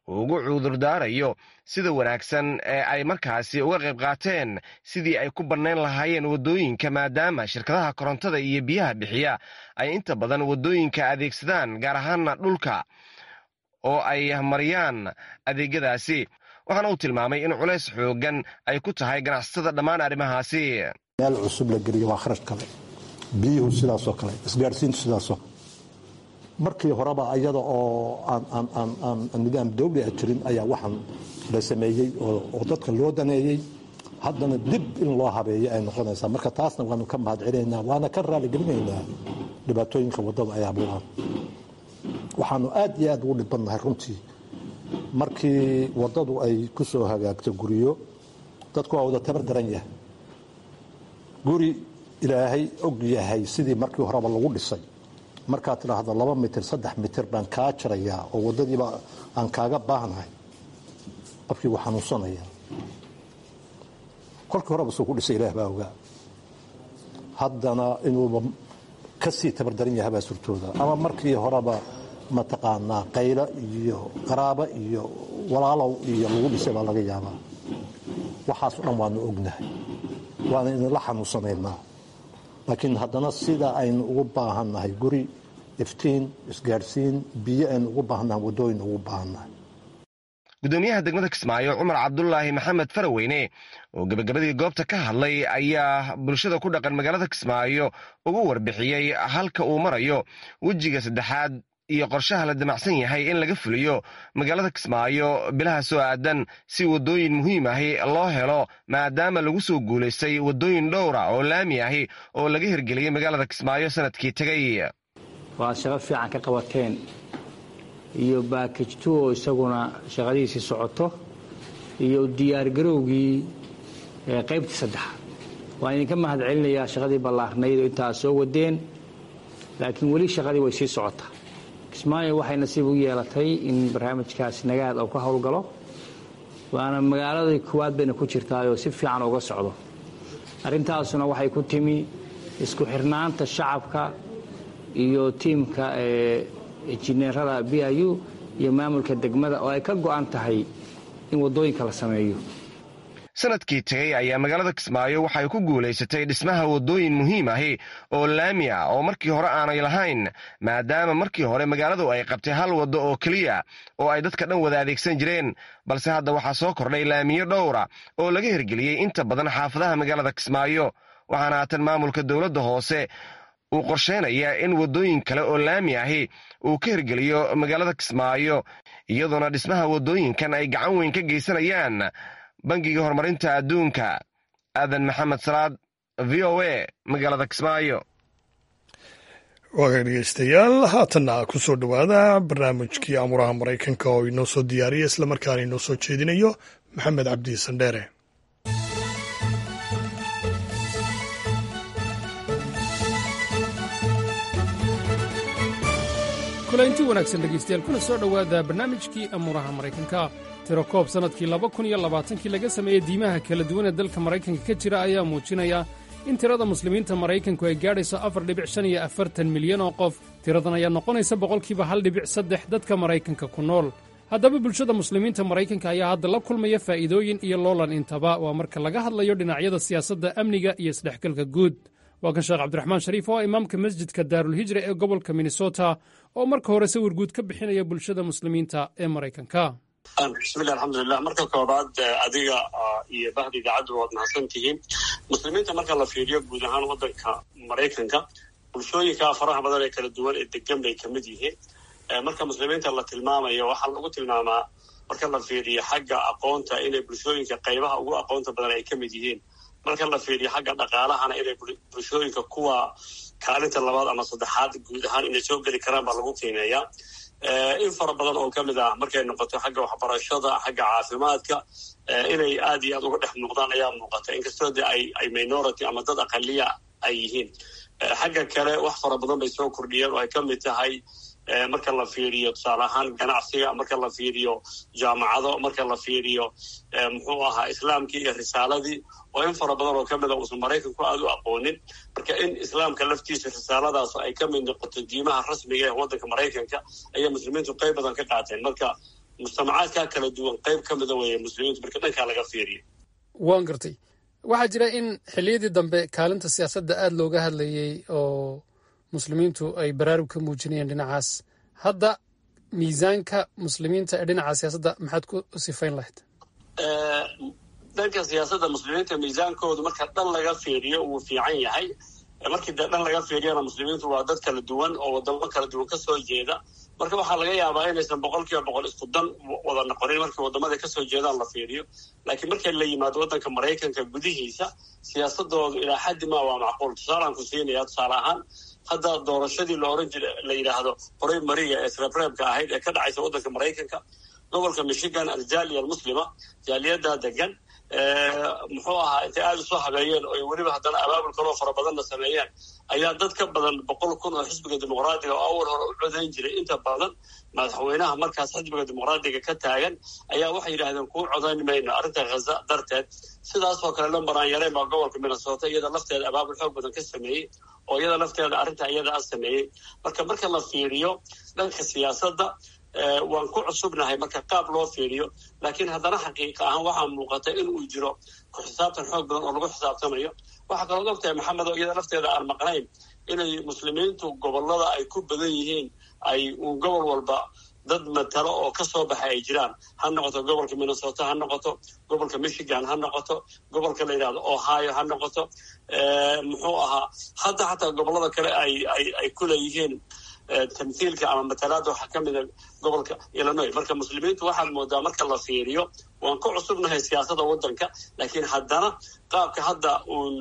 uu ugu cudurdaarayo sida wanaagsan ee ay markaasi uga qayb qaateen sidii ay ku bannayn lahaayeen waddooyinka maadaama shirkadaha korontada iyo biyaha bixiya ay inta badan waddooyinka adeegsadaan gaar ahaana dhulka oo ay mariyaan adeegyadaasi waxaana uu tilmaamay in culays xoogan ay ku tahay ganacsatada dhammaan arrimahaasi. meel cusub la geliyo waa kharash kale, biyuhu sidaasoo kale, isgaarsiintu sidaasoo markii horeba iyada oo aan nidaam dawli ah jirin ayaa waxaan la sameeyey oo dadka loo daneeyey, haddana dib in loo habeeyo ay noqonaysaa. marka taasna waanu ka mahadcelinaynaa, waana ka raaligelinaynaa dhibaatooyinka waddada ay abuuraan. waxaanu aad iyo aad ugu dhibbannahay runtii markii waddadu ay ku soo hagaagto guryo, dadku waa wada tabar daran yahay. guri ilaahay og yahay sidii markii horeba lagu dhisay, markaad tidhaahdo 2 mitir 3 mitir baan kaa jarayaa oo waddadiiba aan kaaga baahnahay, qofkii wuu xanuunsanaya. kolkii horeba suu ku dhisay ilaah baa ogaa, haddana inuuba ka sii tabardaran yahay baa surtooda. ama markii horeba mataqaanaa qaylo iyo qaraabo iyo walaalow iyo lagu dhisay baa laga yaabaa. waxaas o dhan waanu ognahay, waana idinla xanuunsanaynaa. laakiin haddana sida aynu ugu baahannahay guri, iftiin, isgaadhsiin, biyo aynu ugu baahannahay, waddooyin ugu baahannahay. gudoomiyaha degmada Kismaayo Cumar Cabdullaahi Maxamed Faraweyne oo gabagabadii goobta ka hadlay ayaa bulshada ku dhaqan magaalada Kismaayo ugu warbixiyey halka uu marayo wejiga saddexaad iyo qorshaha la damacsan yahay in laga fuliyo magaalada Kismaayo bilaha soo aadan si waddooyin muhiim ahi loo helo maadaama lagu soo guulaystay waddooyin dhowra oo laami ahi oo laga hirgeliyey magaalada Kismaayo sanadkii tagay. waa shaqo fiican ka qabateen iyo package 2 oo isaguna shaqadiisii socoto iyo diyaar garowgii qaybtii saddexaad. waan idinka mahadcelinayaa shaqadii ballaarnayd oo intaa soo wadeen, laakiin weli shaqadii way sii socotaa. Kismaayo waxay nasiib u yeelatay in barnaamijkaas nagaad oo ka howlgalo, waana magaaladii kuwaad bayna ku jirtaayoo si fiican uga socdo. arrintaasuna waxay ku timi isku xirnaanta shacabka iyo tiimka injineerada BIU iyo maamulka degmada oo ay ka go'an tahay in waddooyinka la sameeyo. sanadkii tagay ayaa magaalada Kismaayo waxay ku guulaysatay dhismaha waddooyin muhiim ahi oo laami ah oo markii hore aanay lahayn, maadaama markii hore magaaladu ay qabtay hal waddo oo keliya oo ay dadka dhan wada adeegsan jireen, balse hadda waxaa soo kordhay laamiyo dhowra oo laga hirgeliyey inta badan xaafadaha magaalada Kismaayo. waxaana haatan maamulka dowladda hoose uu qorsheynayaa in waddooyin kale oo laami ahi uu ka hirgeliyo magaalada Kismaayo, iyadoona dhismaha waddooyinkan ay gacan weyn ka geysanayaan bangiga horumarinta adduunka. aadan maxamed salaad, VOA, magaalada Kismaayo. waaga dhegeystayaal, haatanna ku soo dhowaada barnaamijkii amuraha Maraykanka oo inoo soo diyaariya islamarkaana inoo soo jeedinayo Maxamed Cabdi Sandheere. kulanti wanaagsan dhegaystayaal, kuna soo dhowaada barnaamijkii amuraha Maraykanka. tiro koob sannadkii 2020 laga sameeyey diimaha kala duwan ee dalka Maraykanka ka jira ayaa muujinaya in tirada muslimiinta Maraykanku ay gaadhayso 4.45 milyan oo qof. tiradan ayaa noqonaysa boqolkiiba 1.3 dadka Maraykanka ku nool. haddaba bulshada muslimiinta Maraykanka ayaa hadda la kulmaya faa'iidooyin iyo loolan intaba, waa marka laga hadlayo dhinacyada siyaasadda, amniga iyo isdhexgalka guud. waa kan sheekh cabdiraxmaan shariif oo imaamka masjidka daarul hijra ee gobolka Minnesota oo marka hore sawir guud ka bixinaya bulshada muslimiinta ee Maraykanka. bismillahi alxamdulilah. marka koobaad adiga iyo bahda idaacaddu waad mahadsan tihiin. muslimiinta marka la fiiriyo guud ahaan waddanka Maraykanka, bulshooyinka faraha badan ee kala duwan ee degan bay ka mid yihiin. marka muslimiinta la tilmaamayo waxaa lagu tilmaamaa marka la fiiriyo xagga aqoonta inay bulshooyinka qaybaha ugu aqoonta badan ay ka mid yihiin. marka la fiiriyo xagga dhaqaalahana inay bulshooyinka kuwa kaalinta labaad ama saddexaad guud ahaan inay soo geli karaan baa lagu qiimeeyaa. in fara badan oo ka mid ah markay noqoto xagga waxbarashada, xagga caafimaadka, inay aad iyo aad uga dhex muuqdaan ayaa muuqata, inkastoo de ay minority ama dad aqaliya ay yihiin. xagga kale wax fara badan bay soo kordhiyeen oo ay ka mid tahay marka la fiiriyo tusaale ahaan ganacsiga, marka la fiiriyo jaamacado, marka la fiiriyo muxuu ahaa islaamkii iyo risaaladii oo in fara badan oo ka mid a uusan Maraykanku aad u aqoonin. marka in islaamka laftiisa risaaladaas ay ka mid noqoto diimaha rasmiga ee waddanka Maraykanka ayaa muslimiintu qayb badan ka qaateen. marka mujtamacaadkaa kala duwan qayb ka mida weeye muslimiintu marka dhankaa laga fiiriyo. waan gartay. waxaa jira in xilliyadii dambe kaalinta siyaasadda aada looga hadlayey oo muslimiintu ay baraarug ka muujinayeen dhinacaas. hadda miisaanka muslimiinta ee dhinaca siyaasadda maxaad ku sifayn lahayd? dhanka siyaasadda muslimiinta miisaankoodu marka dhan laga fiiriyo wuu fiican yahay. markii dee dhan laga fiiriyana muslimiintu waa dad kala duwan oo wadamo kala duwan ka soo jeeda. marka waxaa laga yaabaa inaysan 100% isku dan wada noqonin markii wadamada kasoo jeedaan la fiiriyo. laakiin marka la yimaado wadanka Maraykanka gudihiisa siyaasadoodu ilaa xaddi ma waa macquul. tusaalaan ku siinaya tusaale ahaan hadda doorashadii la oran jiray la yidhaahdo horay mariga ee sreebreebka ahayd ee ka dhacaysa wadanka Maraykanka gobolka Michigan aljaaliya almuslima jaaliyada degan muxuu ahaa intay aada usoo habeeyeen oo weliba haddana abaabul kaloo fara badan la sameeyeen ayaa dad ka badan 100,000 oo xisbiga dimuqraadiga oo awal hore u codayn jiray inta badan madaxweynaha markaas xisbiga dimuqraadiga ka taagan ayaa waxay yidhaahdeen kuu codayn mayno arrinta Gaza darteed. sidaasoo kale lambaraan yareen baa gobolka Minnesota iyada lafteeda abaabul xoog badan ka sameeyey oo iyada lafteeda arrinta iyada sameeyey. marka la fiiriyo dhanka siyaasadda waan ku cusubnahay marka qaab loo fiiriyo, laakiin haddana xaqiiqa ahaan waxaa muuqata in uu jiro ku xisaabtan xoog badan oo lagu xisaabtamayo. waxaa kaloo ogtahay maxamed oo iyada lafteeda aan maqnayn inay muslimiintu gobolada ay ku badan yihiin ay uun gobol walba dad matalo oo ka soo baxay ay jiraan. ha noqoto gobolka Minnesota, ha noqoto gobolka Michigan, ha noqoto gobolka la yidhahdo Ohio, ha noqoto muxuu ahaa hadda xataa gobolada kale ay ku leeyihiin tamthiilka ama matalaada waxaa ka mida gobolka Illinois. marka muslimiintu waxaad moodaa marka la fiiriyo waan ku cusubnahay siyaasadda waddanka, laakiin haddana qaabka hadda uun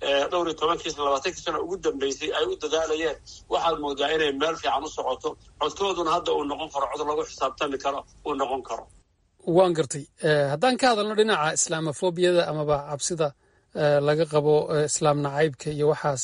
12-20 sano ugu dambeysay ay u dadaalayeen waxaad moodaa inay meel fiican u socoto. codkooduna hadda uu noqon karo cod lagu xisaabtami karo uu noqon karo. waan gartay. haddaan ka hadalno dhinaca islaamofobiyada amaba cabsida laga qabo islaam nacaybka iyo waxaas,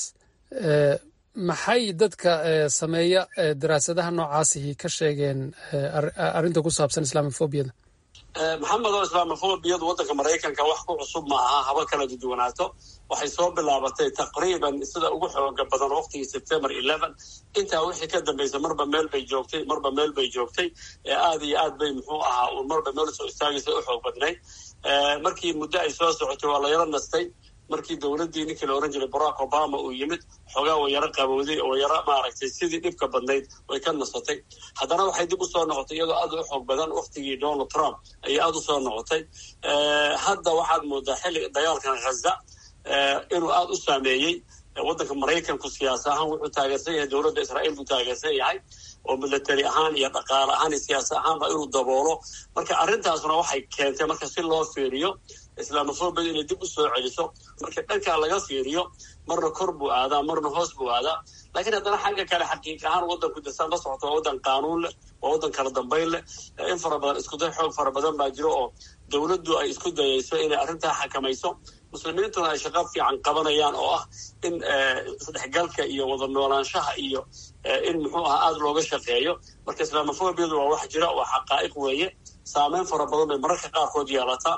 maxay dadka sameeya daraasadaha noocaasihi ka sheegeen arrinta ku saabsan islaamofobiyada? maxamed oo islaamofobiyadu waddanka Maraykanka wax ku cusub ma aha, haba kala duwanaato. waxay soo bilaabatay taqriiban sida ugu xooga badan waqtigii September 11. intaa wixii ka dambeysay marba meel bay joogtay aad iyo aad bay muxuu ahaa marba meel soo istaagaysay u xoog badnayd. markii muddo ay soo socotay waa la yara nastay. markii dowladdii ninkii la oran jiray Barack Obama uu yimid xoogaa way yara qabowday oo yara maaragtay sidii dhibka badnayd way ka nasatay. haddana waxay dib u soo noqotay iyadoo aad u xoog badan waqtigii Donald Trump ayay aad u soo noqotay. hadda waxaad moodaa xilliga dagaalkan Gaza inuu aad u saameeyey waddanka Maraykanku siyaasi ahaan wuxuu taageersan yahay dowladda Israa'iil buu taageersan yahay oo military ahaan iyo dhaqaale ahaan iyo siyaasi ahaanba inuu daboolo. marka arrintaasna waxay keentay marka si loo fiiriyo islaamofobiyada inay dib u soo celiso. marka dhankaa laga fiiriyo marna kor buu aadaa marna hoos buu aadaa, laakiin haddana xagga kale xaqiiqa ahaan waddanku dasaan la socota waa waddan qaanuun leh, waa waddan kala dambayn leh. in fara badan iskuday xoog fara badan baa jiro oo dowladdu ay isku dayayso inay arrintaa xakamayso. muslimiintuna ay shaqo fiican qabanayaan oo ah in isdhexgalka iyo wada noolaanshaha iyo in muxuu ahaa aada looga shaqeeyo. marka islaamofobiyadu waa wax jira, waa xaqaa'iq weeye. saameyn fara badan bay mararka qaarkood yeelataa.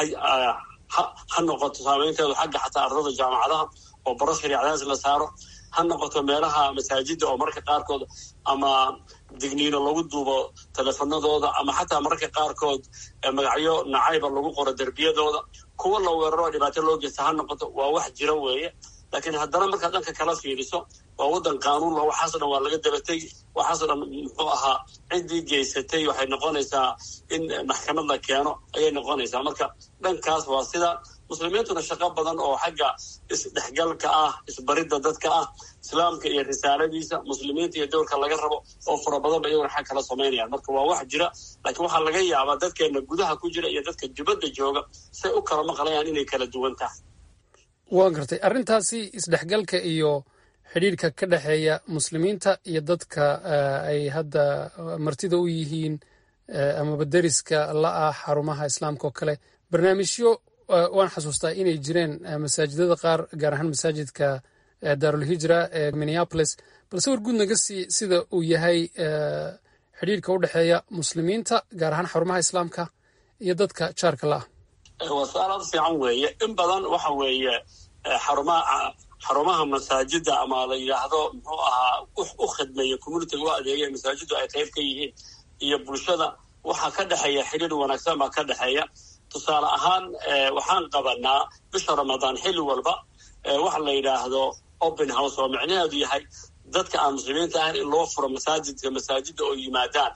ha noqoto saameynteedu xagga xataa ardada jaamacadaha oo baro shariicadaas la saaro, ha noqoto meelaha masaajida oo mararka qaarkood ama digniino lagu duubo teleefanadooda ama xataa mararka qaarkood magacyo nacayba lagu qoro derbiyadooda, kuwa la weeraro dhibaato loo geysta ha noqoto. waa wax jira weeye, laakiin haddana markaad dhanka kala fiiriso waa waddan qaanuun la waxaas dhan waa laga dabatay. waxaas dhan muxuu ahaa ciddii geysatay waxay noqonaysaa in maxkamad la keeno ayay noqonaysaa. marka dhankaas waa sida muslimiintuna shaqo badan oo xagga isdhexgalka ah, isbaridda dadka ah, islaamka iyo risaaladiisa muslimiinta iyo dowlka laga rabo oo fara badan ba iyaguna xag kala samaynayaan. marka waa wax jira, laakiin waxaa laga yaabaa dadkeena gudaha ku jira iyo dadka dibadda jooga say u kala maqlayaan inay kala duwan tahay. waan gartay. arrintaasi isdhexgalka iyo xidhiirka ka dhexeeya muslimiinta iyo dadka ay hadda martida u yihiin amaba deriska la ah xarumaha islaamka oo kale, barnaamijyo waan xasuustaa inay jireen masaajidada qaar, gaar ahaan masaajidka daarulhijra ee Minneapolis. balse war guud naga sii sida uu yahay xidhiirka u dhexeeya muslimiinta gaar ahaan xarumaha islaamka iyo dadka jaarka la ah. waa su-aal aad fiican weeye. in badan waxa weeye xarumaha masaajida ama la yidhaahdo muxuu ahaa u khidmeeya communitiga u adeegaya masaajidu ay qayb ka yihiin iyo bulshada waxaa ka dhexeeya xiriir wanaagsan baa ka dhexeeya. tusaale ahaan waxaan qabanaa bisha ramadaan xilli walba waxa la yidhaahdo open house oo micnaheedu yahay dadka aan muslimiinta ahayn in loo furo masaajida oo yimaadaan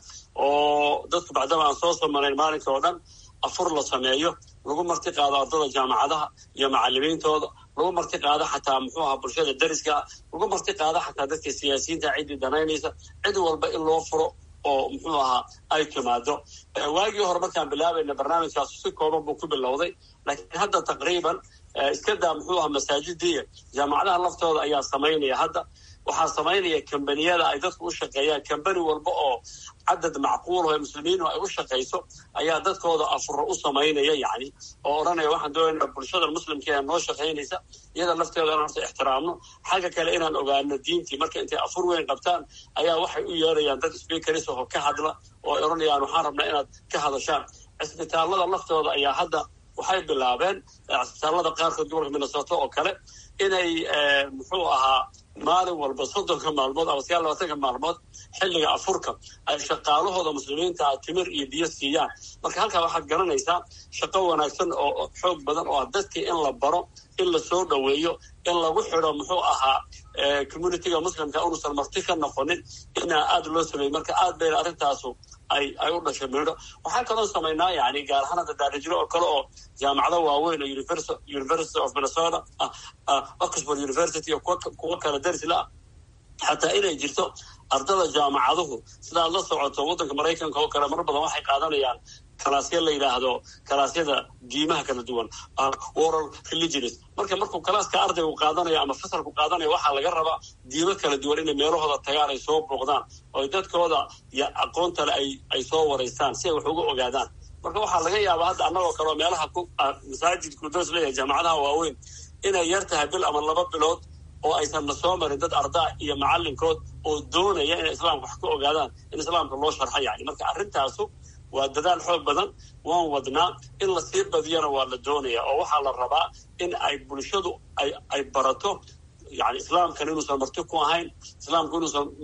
oo dadku bacdama aan soo samanayn maalinka oo dhan afur la sameeyo, lagu marti qaado ardada jaamacadaha iyo macalimiintooda, lagu marti qaado xataa muxuu ahaa bulshada dariska, lagu marti qaado xataa dadka siyaasiyiinta ciddii danaynaysa, cid walba in loo furo oo muxuu ahaa ay timaado. waagii hore markaan bilaabayna barnaamijkaas si kooban buu ku bilowday, laakiin hadda taqriiban iska daa muxuu ahaa masaajidii jaamacadaha laftooda ayaa samaynaya. hadda waxaa samaynaya kambaniyada ay dadku u shaqeeyaan. kambani walba oo cadad macquul oo muslimiinu ay u shaqayso ayaa dadkooda afuro u samaynaya, yani oo odhanaya waxaan doonayna bulshada muslimka ee noo shaqaynaysa iyada lafteeda inaan horta ixtiraamno, xagga kale inaan ogaano diintii. marka intay afur weyn qabtaan ayaa waxay u yeerayaan dad speakeris oo ka hadla oo odhanayaan waxaan rabnaa inaad ka hadashaan. cisbitaalada laftooda ayaa hadda waxay bilaabeen, cisbitaalada qaarkood gobolka Minnesota oo kale, inay muxuu ahaa maalin walba 30 maalmood ama 20 maalmood xilliga afurka ay shaqaalahooda muslimiinta timir iyo biyo siiyaan. marka halkaa waxaad garanaysaa shaqo wanaagsan oo xoog badan oo dadkii in la baro, in la soo dhoweeyo, in lagu xidho muxuu ahaa communityga muslimka unuusan marti ka noqonin, inaa aad loo sameeyo. marka aad bayna arrintaasu ay u dhashay midho. waxaan kaloo samaynaa yani gaar ahaan hadda daarijiro oo kale oo jaamacado waaweyn oo University of Minnesota, Oxford University iyo kuwa kale darisla xataa inay jirto ardada jaamacaduhu sidaad la socoto waddanka Maraykanka oo kale mar badan waxay qaadanayaan kalaasya la yidhaahdo kalaasyada diimaha kala duwan, oral religions. markuu kalaaska ardaygu qaadanayo ama fasalku qaadanayo waxaa laga rabaa diimo kala duwan inay meelahooda tagaan, ay soo booqdaan oo dadkooda iyo aqoonta le ay soo wareystaan si ay wax uga ogaadaan. marka waxaa laga yaabaa hadda annagoo kaleoo meelaha masaajidku doos leeyahay jaamacadaha waaweyn inay yar tahay bil ama 2 bilood oo aysan na soo marin dad ardaa iyo macalinkood oo doonaya inay islaamka wax ka ogaadaan, in islaamka loo sharxa yani. marka arrintaasu waa dadaal xoog badan, waan wadnaa, in la sii badiyana waa la doonaya. oo waxaa la rabaa in ay bulshadu ay barato yani islaamkan inuusan marti ku ahayn, islaamku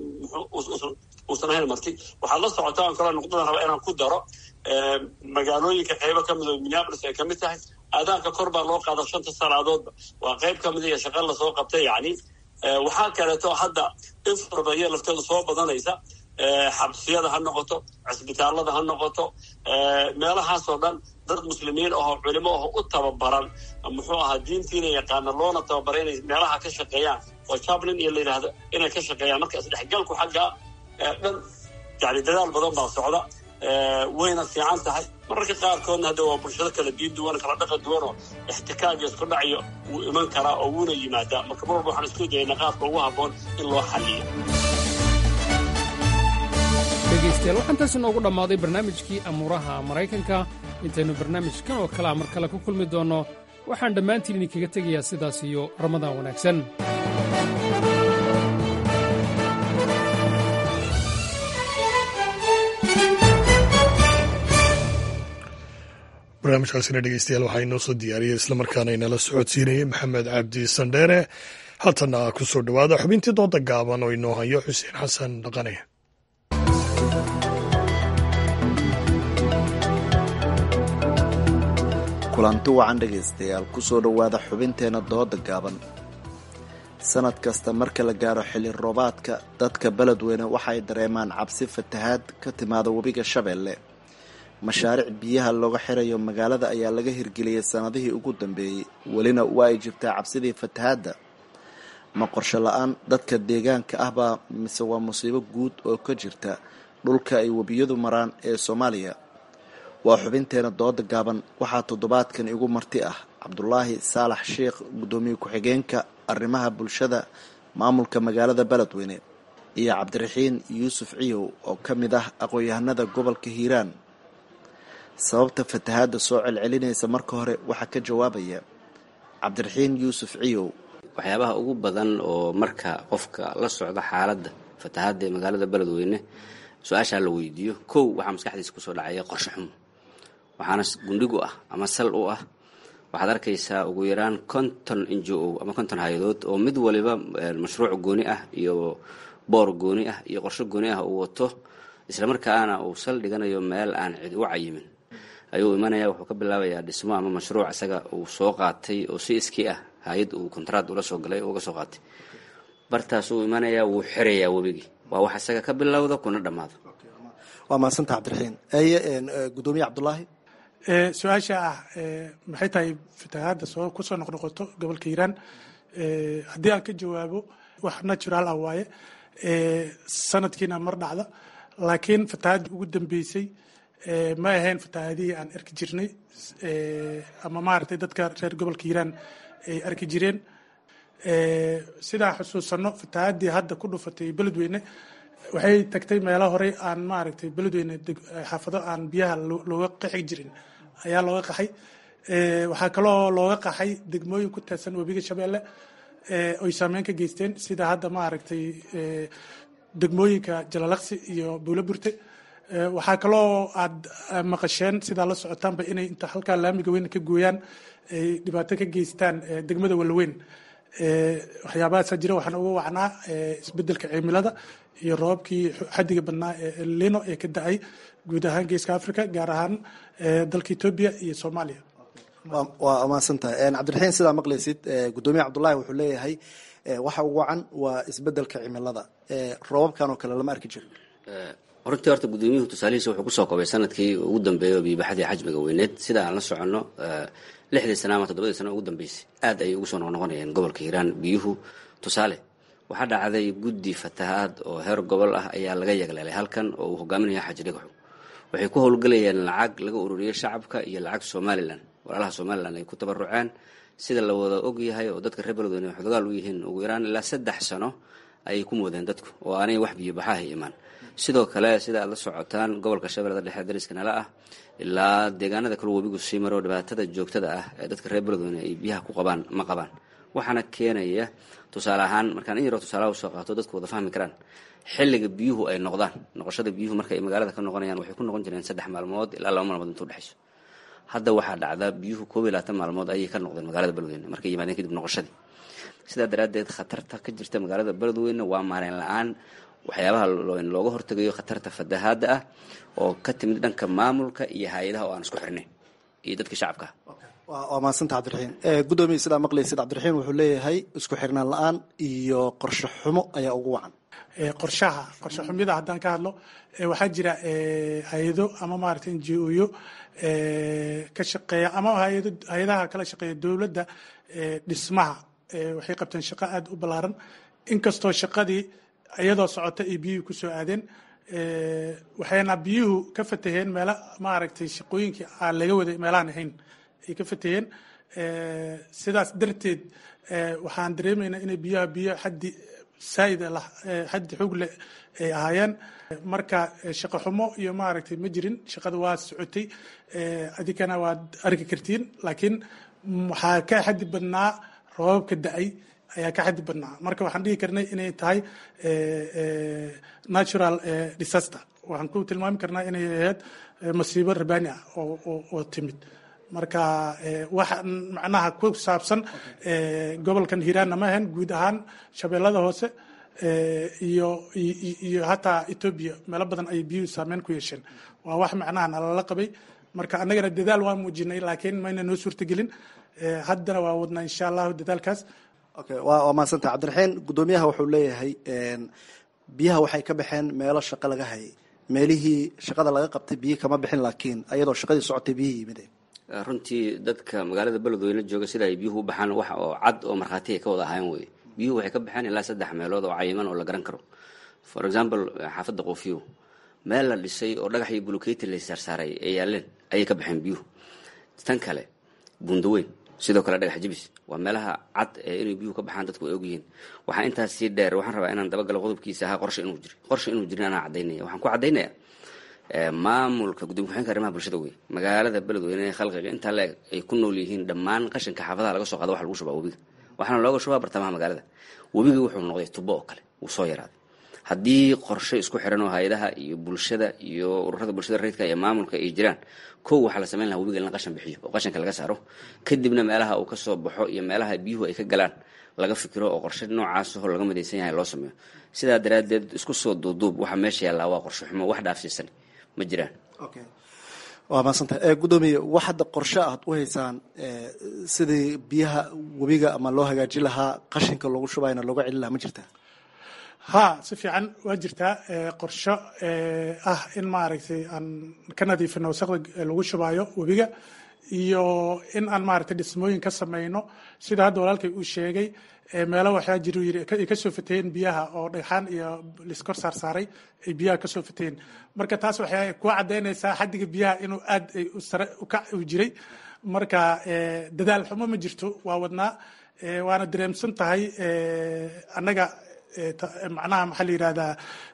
inuusan ahayn marti. waxaad la socotaan kaloo nuqdadan rabaa inaan ku daro magaalooyinka qaybo ka mid oo Minneapolis ay ka mid tahay, aadaanka kor baa loo qaada 5 salaadoodba, waa qayb ka mid iyo shaqo la soo qabtay yani. waxaa kaleeto hadda infarbaya lafteedu soo badanaysa, xabsiyada ha noqoto, cisbitaalada ha noqoto, meelahaasoo dhan dad muslimiin ahoo culimo aho u tababaran muxuu ahaa diintiina yaqaana loona tababaray inay meelaha ka shaqeeyaan oo chaplain iyo la yidhaahdo inay ka shaqeeyaan. marka isdhexgalku xagga dhan yani dadaal badan baa socda, wayna fiican tahay. mararka qaarkoodna hadda waa bulshado kala diin duwan, kala dhaqan duwan oo ixtikaag iyo isku dhacyo wuu iman karaa oo wuuna yimaadaa. marka mar walba waxaan isku dayaynaa qaabka ugu habboon in loo xalliyo. dhegaystayaal waxaan taasi noogu dhammaaday barnaamijkii amuuraha maraykanka. intaynu barnaamijkan oo kalea mar kale ku kulmi doonno, waxaan dhammaantiin idinkaga tegayaa sidaas iyo ramadaan wanaagsan. barnaamijkaasina dhegeystayaal waxaa inoo soo diyaariyey islamarkaana inala socodsiinayay maxamed cabdi sandheere. haatana ku soo dhowaada xubintii dooda gaaban oo inoo hayo xuseen xasan dhaqane. kulanti wacan dhegaystayaal ku soo dhowaada xubinteenna dooda gaaban. sanad kasta marka la gaaro xilli roobaadka dadka beledweyne waxay dareemaan cabsi fatahaad ka timaada webiga shabeelle. mashaariic biyaha looga xirayo magaalada ayaa laga hirgeliyey sanadihii ugu dambeeyey, welina waa ay jirtaa cabsidii fatahaadda. ma qorsho la-aan dadka deegaanka ahbaa mise waa musiibo guud oo ka jirta dhulka ay webiyadu maraan ee Soomaaliya? waa xubinteena dooda gaaban. waxaa toddobaadkan igu marti ah Cabdulaahi Saalax Sheekh, gudoomiye ku-xigeenka arrimaha bulshada maamulka magaalada beledweyne, iyo Cabdiraxiin Yuusuf Ciyow oo ka mid ah aqoon-yahanada gobolka Hiiraan. sababta fatahaadda soo celcelinaysa marka hore waxaa ka jawaabaya Cabdiraxiin Yuusuf Ciyow. waxyaabaha ugu badan oo marka qofka la socda xaaladda fatahaadda ee magaalada beledweyne su-aashaa la weydiiyo, kow waxaa maskaxdiisa kusoo dhacaya qorshe xumo, waxaana gundhigu ah ama sal u ah. waxaad arkaysaa ugu yaraan 50 NGO ama 50 hay-adood oo mid waliba mashruuc gooni ah iyo boor gooni ah iyo qorshe gooni ah uu wato, islamarkaana uu saldhiganayo meel aan cid u cayimin ayuu imanaya. wuxuu ka bilaabayaa dhismo ama mashruuc isaga uu soo qaatay oo si iskii ah hay-ad uu kontraad ula soo galay uga soo qaatay. bartaas uu imanaya wuu xirayaa webigii. waa wax isaga ka bilowda kuna dhammaado. waa mahadsanta cabdiraxiin. gudoomiye cabdulaahi, su-aasha ah maxay tahay fatahaadda kusoo noqnoqoto gobolka hiiraan? haddii aan ka jawaabo, wax natural ah waaye, sanadkiina mar dhacda, laakiin fatahaadii ugu dambeysay ma ahayn fatahaadihii aan arki jirnay ama maaragtay dadka reer gobolka hiiraan ay arki jireen. sidaa xusuusano fatahaadii hadda ku dhufatay beledweyne waxay tagtay meelo horey aan maaragtay beledweyne xaafado aan biyaha looga qaxi jirin ayaa looga qaxay. waxaa kaloo looga qaxay degmooyin ku teedsan webiga shabeelle oy saameyn ka geysteen sida hadda maaragtay degmooyinka jalalaqsi iyo buulo burte. waxaa kaloo aad maqasheen sidaa la socotaanba inay inta halkaa laamiga weyn ka gooyaan ay dhibaato ka geystaan degmada walaweyn. waxyaabahaasa jira waxaan uga wacnaa isbedelka cimilada iyo roobabkii xadiga badnaa ee lino ee ka da-ay guud ahaan geeska africa, gaar ahaan dalka etoobiya iyo soomaaliya. waa mahadsantahay cabdiraxiin. sidaa maqlaysid gudoomiye cabdulaahi wuxuu leeyahay waxa ugu wacan waa isbedelka cimilada. roobabkan oo kale lama arki jirin. runtii horta gudoomiyuhu tusaalihiisa wuxuu kusoo koobay sanadkii ugu dambeeyay biibaxadii xajmiga weyneed. sida aan la soconno 6 sano ama 7 sano ugu dambeysay aad ayay ugu soo noqnoqonayeen gobolka hiiraan biyuhu. tusaale waxaa dhacday guddi fatahaad oo heer gobol ah ayaa laga yagleelay halkan oo uu hogaaminaya xaaji dhagaxu. waxay ku howlgelayeen lacag laga ururiyey shacabka iyo lacag somalilan, walaalaha somalilan ay ku tabaruceen. sida la wada og yahay oo dadka reer beledweyne waxay dagaal u yihiin ugu yaraan ilaa 3 sano ayay ku moodeen dadku oo aanay wax biyo baxaha imaan. sidoo kale sida aad la socotaan gobolka shabeellada dhexe dariska nala ah ilaa deegaanada kale webigu sii maro dhibaatada joogtada ah ee dadka reer beledweyne ay biyaha ku qabaan ma qabaan. waxaana keenaya tusaale ahaan markaan in yaroo tusaalaha usoo qaato dadku wada fahmi karaan xilliga biyuhu ay noqoshada biyuhu marka ay magaalada ka noqonayaan waxay ku noqon jireen 3 maalmood ilaa 2 maalmood intuu dhexayso. hadda waxaa dhacda biyuhu 21 maalmood ayay ka noqdeen magaalada beledweyne markay yimaadeen kadib noqoshadii. sidaa daraaddeed khatarta ka jirta magaalada beledweyne waa maareyn la-aan. waxyaabaha looga hortegayo khatarta fatahaadda ah oo ka timid dhanka maamulka iyo hay-adaha oo aan isku xirnayn iyo dadka shacabka. waa mahadsanta cabdiraxiin. gudoomiye sidaa maqlaysid cabdiraxiin wuxuu leeyahay isku xirnaan la-aan iyo qorshe xumo ayaa ugu wacan. qorshe xumida haddaan ka hadlo, waxaa jira hay-ado ama maaragtay NGO-yo ka shaqeeya ama hay-adaha kala shaqeeya dowladda dhismaha. waxay qabteen shaqo aada u ballaaran, inkastoo shaqadii iyadoo socota ay biyuhu ku soo aadeen. waxayna biyuhu ka fataheen meelo maaragtay shaqooyinkii aan laga waday meelahaan ahayn ay ka fataheen. sidaas darteed waxaan dareemaynaa inay biyo xaddi saa'id lah xaddi xoog leh ay ahaayeen. marka shaqo xumo iyo maaragtay ma jirin, shaqada waa socotay, adinkana waad arki kartiin. laakiin waxaa ka xaddi badnaa roobabka da-ay ayaa ka xaddi badnaa. marka waxaan dhihi karnay inay tahay natural disaster. waxaan ku tilmaami karnaa inay ahayd masiibo rabaani ah oo timid. marka wax macnaha ku saabsan gobolkan hiiraanna ma ahayn, guud ahaan shabeellada hoose iyo hataa etoobiya meelo badan ay biyuhu saameyn ku yeesheen. waa wax macnaha nalala qabay. marka annagana dadaal waan muujinay, laakiin mayna noo suurtagelin. haddana waa wadnaa insha allahu dadaalkaas. waa mahadsanta cabdiraxiin. gudoomiyaha wuxuu leeyahay biyaha waxay ka baxeen meelo shaqo laga hayay, meelihii shaqada laga qabtay biyi kama bixin, laakiin ayadoo shaqadii socotay biyihii yimideen. runtii dadka magaalada beledweyne jooga sida ay biyuhu u baxaan wax oo cad oo markhaati ay ka wada ahayn weye. biyuhu waxay ka baxeen ilaa 3 meelood oo cayiman oo la garan karo. for example xaafadda qoofiyo meel la dhisay oo dhagax iyo buluketi la saarsaaray ay yaaleen ayay ka baxeen biyuhu. tan kale bundaweyn sidoo kale dhagax jibis waa meelaha cad ee inay biyuhu ka baxaan dadku ay ogyihiin. waxaa intaas sii dheer, waxaan rabaa inaan dabagalo qodobkiisa ahaa qorshe inuu jirin anaa caddaynaya. waxaan ku caddaynaya maamulka gudoomiye ku-xigeenka arrimaha bulshada wey magaalada beledweyne khalqiga intaa la-eg ay ku nool yihiin dhammaan qashinka xaafadaha laga soo qaado waxa lagu shubaa webiga, waxaana looga shubaa bartamaha magaalada. webiga wuxuu noqday tubo oo kale, wuu soo yaraaday. haddii qorshe isku xiran oo hay-adaha iyo bulshada iyo ururada bulshada rayidka iyo maamulka ay jiraan, kow waxaa la samayn lahaa webiga in la qashan bixiyo oo qashanka laga saaro, kadibna meelaha uu kasoo baxo iyo meelaha biyuhu ay ka galaan laga fikiro oo qorshe noocaas oo laga midaysan yahay loo sameeyo. sidaa daraaddeed isku soo duuduub waxa meesha yaallaa waa qorshe xumo, wax dhaafsiisan ma jiraan. waa maadsantahay gudoomiye, wax hadda qorshe aad u haysaan sidii biyaha webiga ama loo hagaajin lahaa, qashinka loogu shubayna looga celin lahaa ma jirtaa? ha si fiican waa jirtaa qorsho ah in maaragtay aan ka nadiifino wasaqda lagu shubaayo webiga, iyo in aan maaragtay dhismooyin ka samayno sida hadda walaalkay uu sheegay. meelo waxaa jiru yiri ay kasoo fateen biyaha oo dhagxaan iyo liskor saarsaaray ay biyaha kasoo fateen. marka taas waxay ku cadaynaysaa xaddiga biyaha inuu aad ay u sare u jiray. marka dadaal xumo ma jirto, waa wadnaa, waana dareemsan tahay annaga macnaha maxaa la yidhahdaa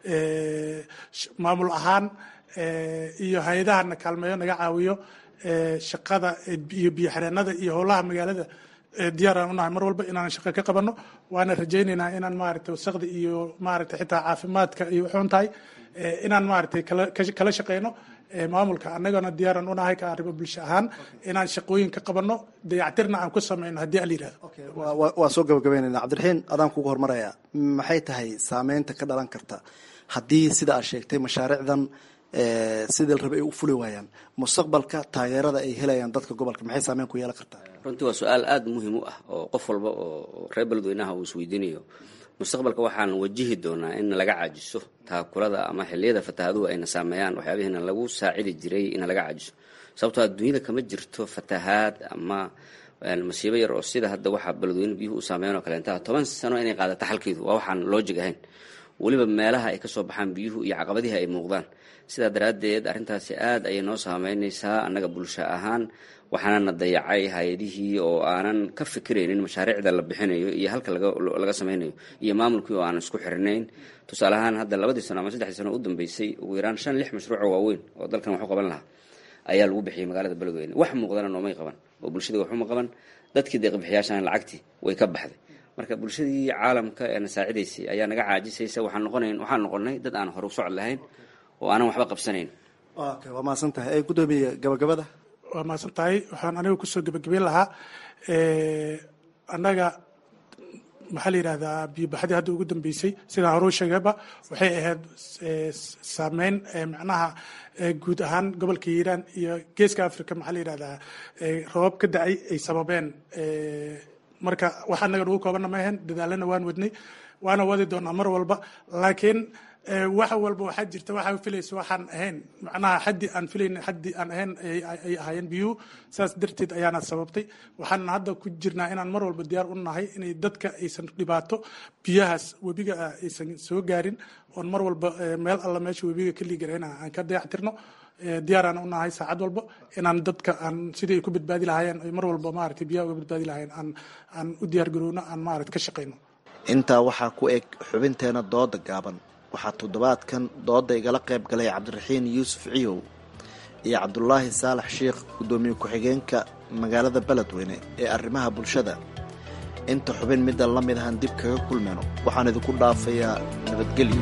maamul ahaan iyo hay-adahana kaalmeeyo naga caawiyo shaqada iyo biyo xireenada iyo howlaha magaalada diyaaraan unahay mar walba inaan shaqo ka qabano. waana rajaynaynaa inaan maaragtay wasaqda iyo maaragtay xitaa caafimaadka iyo wuxuun tahay inaan maaragtay kala shaqeyno maamulka. annagana diyaaran unahay ka arrimo bulsho ahaan inaan shaqooyin ka qabano, dayactirna aan ku sameyno haddii ala yidhahdo. waa soo gabagabeynayna. cabdiraxiin, adaan kugu hormaraya, maxay tahay saameynta ka dhalan karta haddii sida aad sheegtay mashaariicdan sidii la rabay ay u fuli waayaan, mustaqbalka taageerada ay helayaan dadka gobolka maxay saameyn ku yeelan kartaa? runtii waa su-aal aada muhiim u ah oo qof walba oo reer beledweynaha uu isweydiinayo. mustaqbalka waxaan wajihi doonaa in laga caajiso taakulada ama xilliyada fatahaaduhu ayna saameeyaan waxyaabihiina lagu saacidi jiray in laga caajiso. sababtoo adduunyada kama jirto fatahaad ama masiibo yar oo sida hadda waxaa beledweyne biyuhu u saameeyaan oo kaleentaa 10 sano inay qaadato xalkeedu waa waxaan loojig ahayn, weliba meelaha ay kasoo baxaan biyuhu iyo caqabadihi ay muuqdaan. sidaa daraaddeed arrintaasi aad ayay noo saameynaysaa annaga bulsho ahaan, waxaanana dayacay hay-adihii oo aanan ka fikiraynin mashaariicda la bixinayo iyo halka laga samaynayo iyo maamulkii oo aanan isku xirinayn. tusaale ahaan hadda 2 sano ama 3 sano u dambeysay ugu yaraan 5-6 mashruuc oo waaweyn oo dalkan wax u qaban lahaa ayaa lagu bixiyay magaalada beledweyne. wax muuqdana noomay qaban oo bulshada waxuma qaban, dadkii deeq-bixiyaashan lacagtii way ka baxday. marka bulshadii caalamka ee na saacidaysay ayaa naga caajisaysa. waxaan noqonay dad aan hor u socod lahayn oo aanan waxba qabsanayn. waa mahadsan tahay gudoomiye, gabagabada. waa mahadsan tahay. waxaan aniga kusoo gebagabeyn lahaa annaga maxaa la yidhahdaa biyobaxdii hadda ugu dambeysay sidaan horuu sheegayba waxay ahayd saameyn macnaha guud ahaan gobolka hiiraan iyo geeska africa maxaa la yidhahdaa roobab ka da-ay ay sababeen. marka wax annaga nagu koobana ma ahayn, dadaalana waan wadnay, waana wadi doonaa mar walba. laakiin wax walba waxaa jirta waxaa filaysa waxaan ahayn, macnaha xaddi aan filayn xaddi aan ahayn ay ahaayeen biyuhu. saas darteed ayaana sababtay. waxaan hadda ku jirnaa inaan mar walba diyaar u nahay inay dadka aysan dhibaato biyahaas webiga aysan soo gaarin, oon mar walba meel alla meesha webiga ka liigarayna aan ka dayactirno. diyaaraan u nahay saacad walba inaan dadka aan sidii ay ku badbaadi lahaayeen ay mar walba maaragtay biyaha uga badbaadi lahaayeen aan u diyaar garowno, aan maaragtay ka shaqayno. intaa waxaa ku eg xubinteena dooda gaaban. waxaa toddobaadkan dooda igala qayb galay cabdiraxiin yuusuf ciyow iyo cabdulaahi saalax sheikh, gudoomiye ku-xigeenka magaalada beledweyne ee arrimaha bulshada. inta xubin midda la mid ahaan dib kaga kulmayno waxaan idinku dhaafayaa nabadgelyo.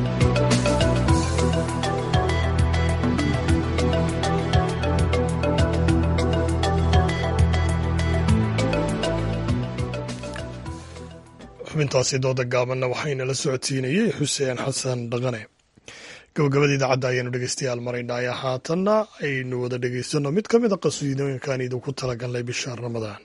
xubintaasi dooda gaabanna waxaynala socodsiinayey xuseen xasan dhaqane. gabagabada idaacadda ayaanu dhegeystayaal maraynaya. haatanna aynu wada dhegeysano mid ka mid a qasiidooyinkaan idinku talagalnay bisha ramadaan.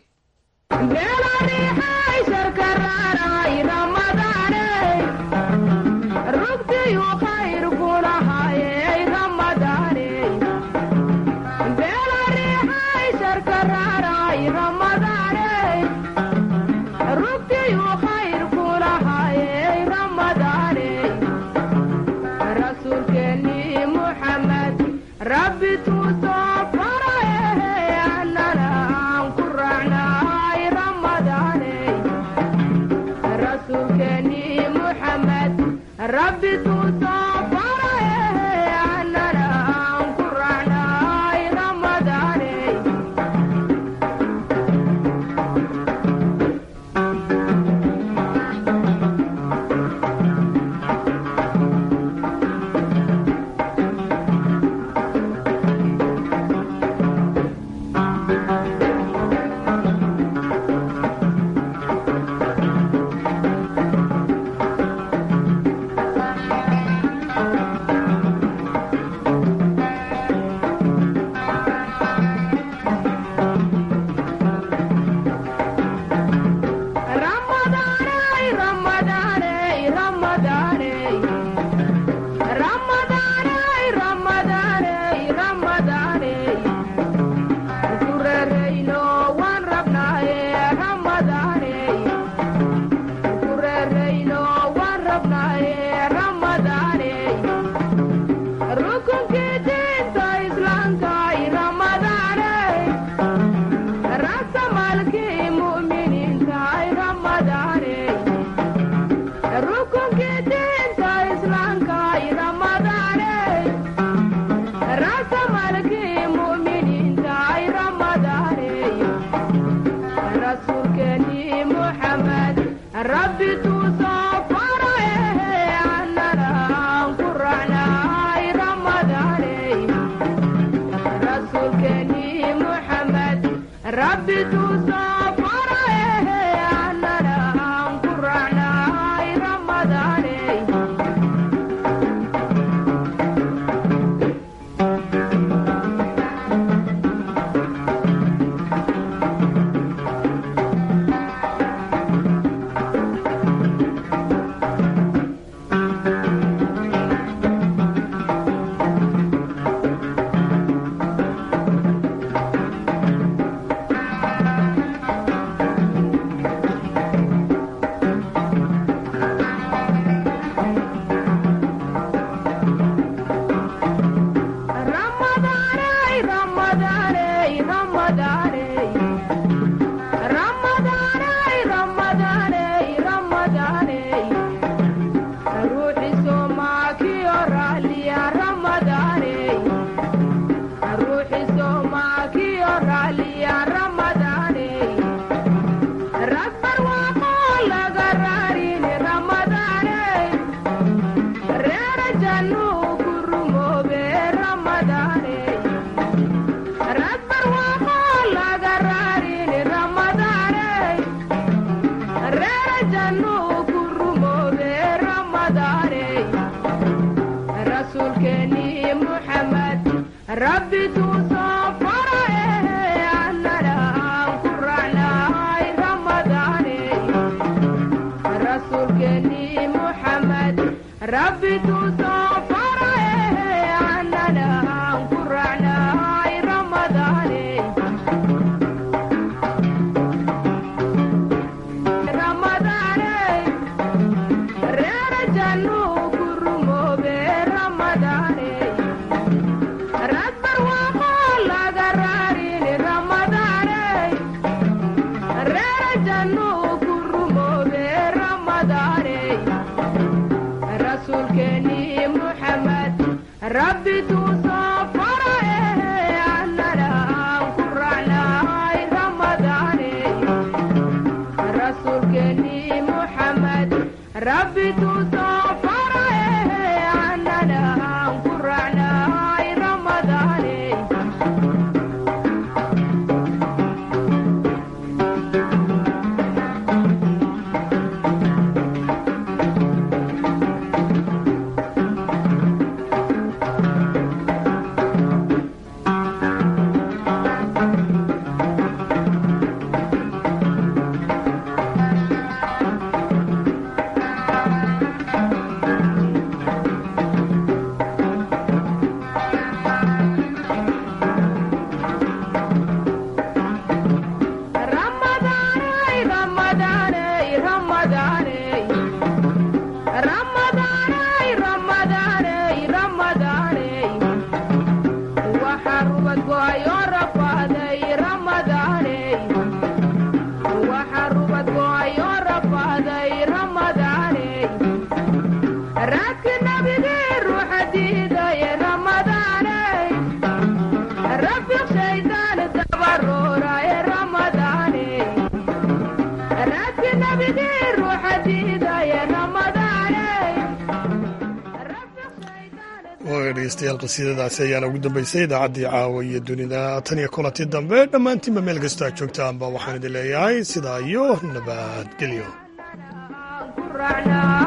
dhegeystayaal qasiidadaasi ayaana ugu dambeysay idaacaddii caawa iyo dunida tan iyo kulanti dambe dhammaantiinba meel kasta aad joogtaanba waxaan idin leeyahay sidaa iyo nabadgelyo.